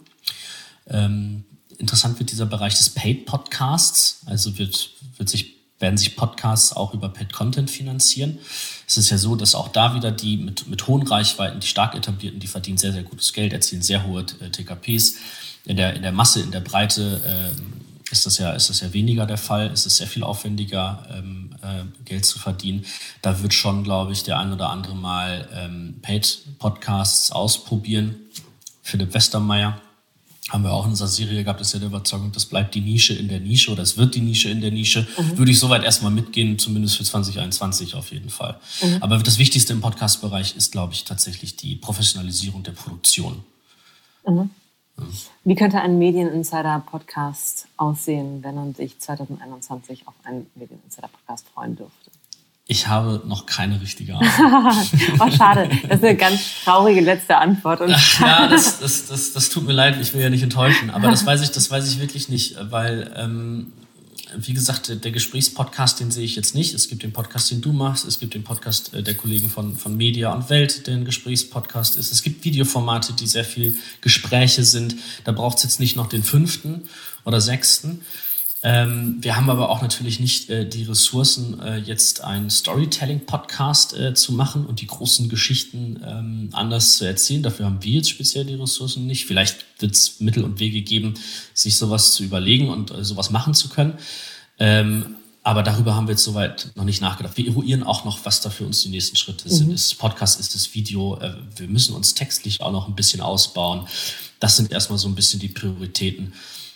Ähm, Interessant wird dieser Bereich des Paid-Podcasts, also wird, wird sich, werden sich Podcasts auch über Paid-Content finanzieren. Es ist ja so, dass auch da wieder die mit, mit hohen Reichweiten, die stark etablierten, die verdienen sehr, sehr gutes Geld, erzielen sehr hohe T K Ps. In der, in der Masse, in der Breite äh, ist das ja, ist das ja weniger der Fall. Es ist sehr viel aufwendiger, ähm, äh, Geld zu verdienen. Da wird schon, glaube ich, der ein oder andere mal ähm, Paid-Podcasts ausprobieren. Philipp Westermeier haben wir auch in unserer Serie gehabt, ist ja der Überzeugung, das bleibt die Nische in der Nische oder es wird die Nische in der Nische. Mhm. Würde ich soweit erstmal mitgehen, zumindest für zwanzig einundzwanzig auf jeden Fall. Mhm. Aber das Wichtigste im Podcast-Bereich ist, glaube ich, tatsächlich die Professionalisierung der Produktion. Mhm. Mhm. Wie könnte ein Medieninsider-Podcast aussehen, wenn man sich zwanzig einundzwanzig auf einen Medieninsider-Podcast freuen dürfte? Ich habe noch keine richtige Ahnung. Oh, schade. Das ist eine ganz traurige letzte Antwort. Und ja, das, das, das, das tut mir leid. Ich will ja nicht enttäuschen. Aber das weiß ich, das weiß ich wirklich nicht. Weil, ähm, wie gesagt, der, der Gesprächspodcast, den sehe ich jetzt nicht. Es gibt den Podcast, den du machst. Es gibt den Podcast der Kollegen von, von Media und Welt, der ein Gesprächspodcast ist. Es gibt Videoformate, die sehr viel Gespräche sind. Da braucht es jetzt nicht noch den fünften oder sechsten. Ähm, wir haben aber auch natürlich nicht äh, die Ressourcen, äh, jetzt einen Storytelling-Podcast äh, zu machen und die großen Geschichten ähm, anders zu erzählen. Dafür haben wir jetzt speziell die Ressourcen nicht. Vielleicht wird es Mittel und Wege geben, sich sowas zu überlegen und äh, sowas machen zu können. Ähm, aber darüber haben wir jetzt soweit noch nicht nachgedacht. Wir eruieren auch noch, was da für uns die nächsten Schritte mhm. sind. Ist Podcast, ist das Video? Äh, wir müssen uns textlich auch noch ein bisschen ausbauen. Das sind erstmal so ein bisschen die Prioritäten.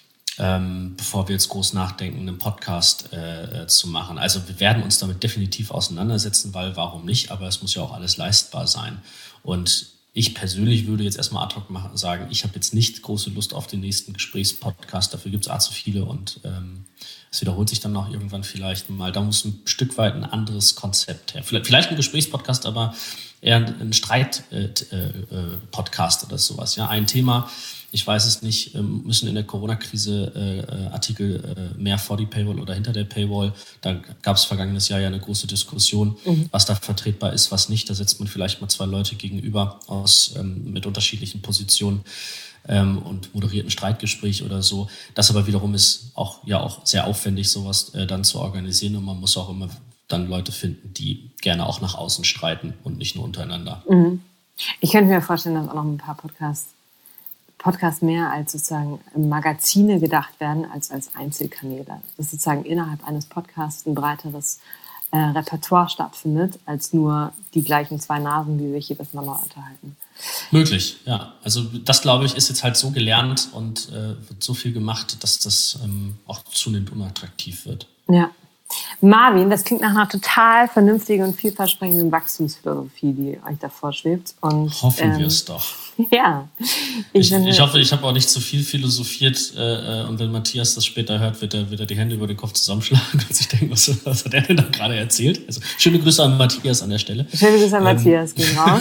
Ähm, bevor wir jetzt groß nachdenken, einen Podcast äh, zu machen. Also wir werden uns damit definitiv auseinandersetzen, weil warum nicht? Aber es muss ja auch alles leistbar sein. Und ich persönlich würde jetzt erstmal ad hoc machen, sagen, ich habe jetzt nicht große Lust auf den nächsten Gesprächspodcast. Dafür gibt es allzu viele und ähm, es wiederholt sich dann noch irgendwann vielleicht mal. Da muss ein Stück weit ein anderes Konzept her. Vielleicht, vielleicht ein Gesprächspodcast, aber eher ein Streit-Podcast äh, äh, oder sowas. Ja, ein Thema, ich weiß es nicht, müssen in der Corona-Krise äh, Artikel äh, mehr vor die Paywall oder hinter der Paywall. Da gab es vergangenes Jahr ja eine große Diskussion, mhm. was da vertretbar ist, was nicht. Da setzt man vielleicht mal zwei Leute gegenüber aus ähm, mit unterschiedlichen Positionen ähm, und moderiert ein Streitgespräch oder so. Das aber wiederum ist auch ja auch sehr aufwendig, sowas äh, dann zu organisieren, und man muss auch immer dann Leute finden, die gerne auch nach außen streiten und nicht nur untereinander. Mhm. Ich könnte mir vorstellen, dass auch noch ein paar Podcasts, Podcasts mehr als sozusagen Magazine gedacht werden, als als Einzelkanäle. Dass sozusagen innerhalb eines Podcasts ein breiteres äh, Repertoire stattfindet, als nur die gleichen zwei Nasen, die sich jedes Mal neu unterhalten. Möglich, ja. Also das, glaube ich, ist jetzt halt so gelernt und äh, wird so viel gemacht, dass das ähm, auch zunehmend unattraktiv wird. Ja. Marvin, das klingt nach einer total vernünftigen und vielversprechenden Wachstumsphilosophie, die euch da vorschwebt. Und, Hoffen ähm, wir es doch. Ja. Ich, ich, finde, ich hoffe, ich habe auch nicht zu viel philosophiert äh, und wenn Matthias das später hört, wird er, wird er die Hände über den Kopf zusammenschlagen und sich denken, was, was hat er denn da gerade erzählt? Also schöne Grüße an Matthias an der Stelle. Schöne Grüße an ähm, Matthias, gehen raus.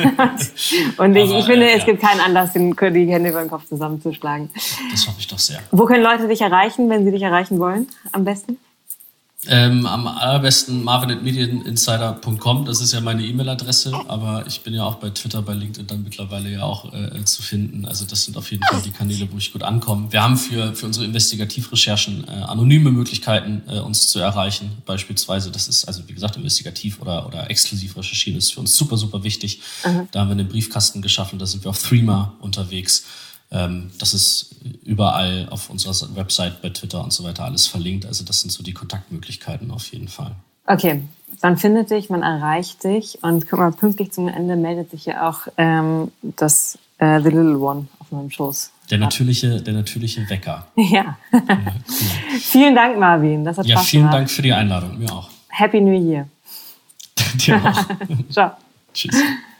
Und ich, aber, ich finde, äh, es ja. gibt keinen Anlass, die Hände über den Kopf zusammenzuschlagen. Das hoffe ich doch sehr. Wo können Leute dich erreichen, wenn sie dich erreichen wollen, am besten? Ähm, am allerbesten marvin at medieninsider punkt com, das ist ja meine E-Mail-Adresse, aber ich bin ja auch bei Twitter, bei LinkedIn dann mittlerweile ja auch äh, zu finden. Also das sind auf jeden Fall die Kanäle, wo ich gut ankomme. Wir haben für, für unsere Investigativrecherchen äh, anonyme Möglichkeiten, äh, uns zu erreichen. Beispielsweise, das ist, also wie gesagt, investigativ oder, oder exklusiv recherchieren ist für uns super, super wichtig. Mhm. Da haben wir einen Briefkasten geschaffen, da sind wir auf Threema unterwegs. Ähm, das ist überall auf unserer Website, bei Twitter und so weiter alles verlinkt. Also das sind so die Kontaktmöglichkeiten auf jeden Fall. Okay, man findet dich, man erreicht dich und guck mal, pünktlich zum Ende meldet sich ja auch ähm, das äh, The Little One auf meinem Schoß. Der natürliche, der natürliche Wecker. Ja. Ja, cool. Vielen Dank, Marvin. Das hat ja, Spaß vielen gemacht. Dank für die Einladung. Mir auch. Happy New Year. Dir auch. Ciao. Tschüss.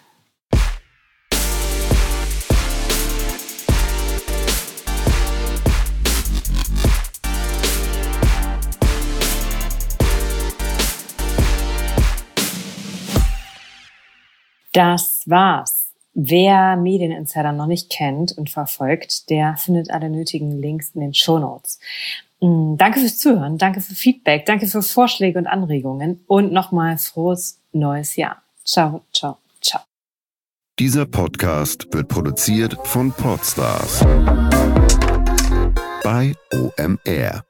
Das war's. Wer Medieninsider noch nicht kennt und verfolgt, der findet alle nötigen Links in den Shownotes. Danke fürs Zuhören, danke für Feedback, danke für Vorschläge und Anregungen und nochmal frohes neues Jahr. Ciao, ciao, ciao. Dieser Podcast wird produziert von Podstars bei O M R.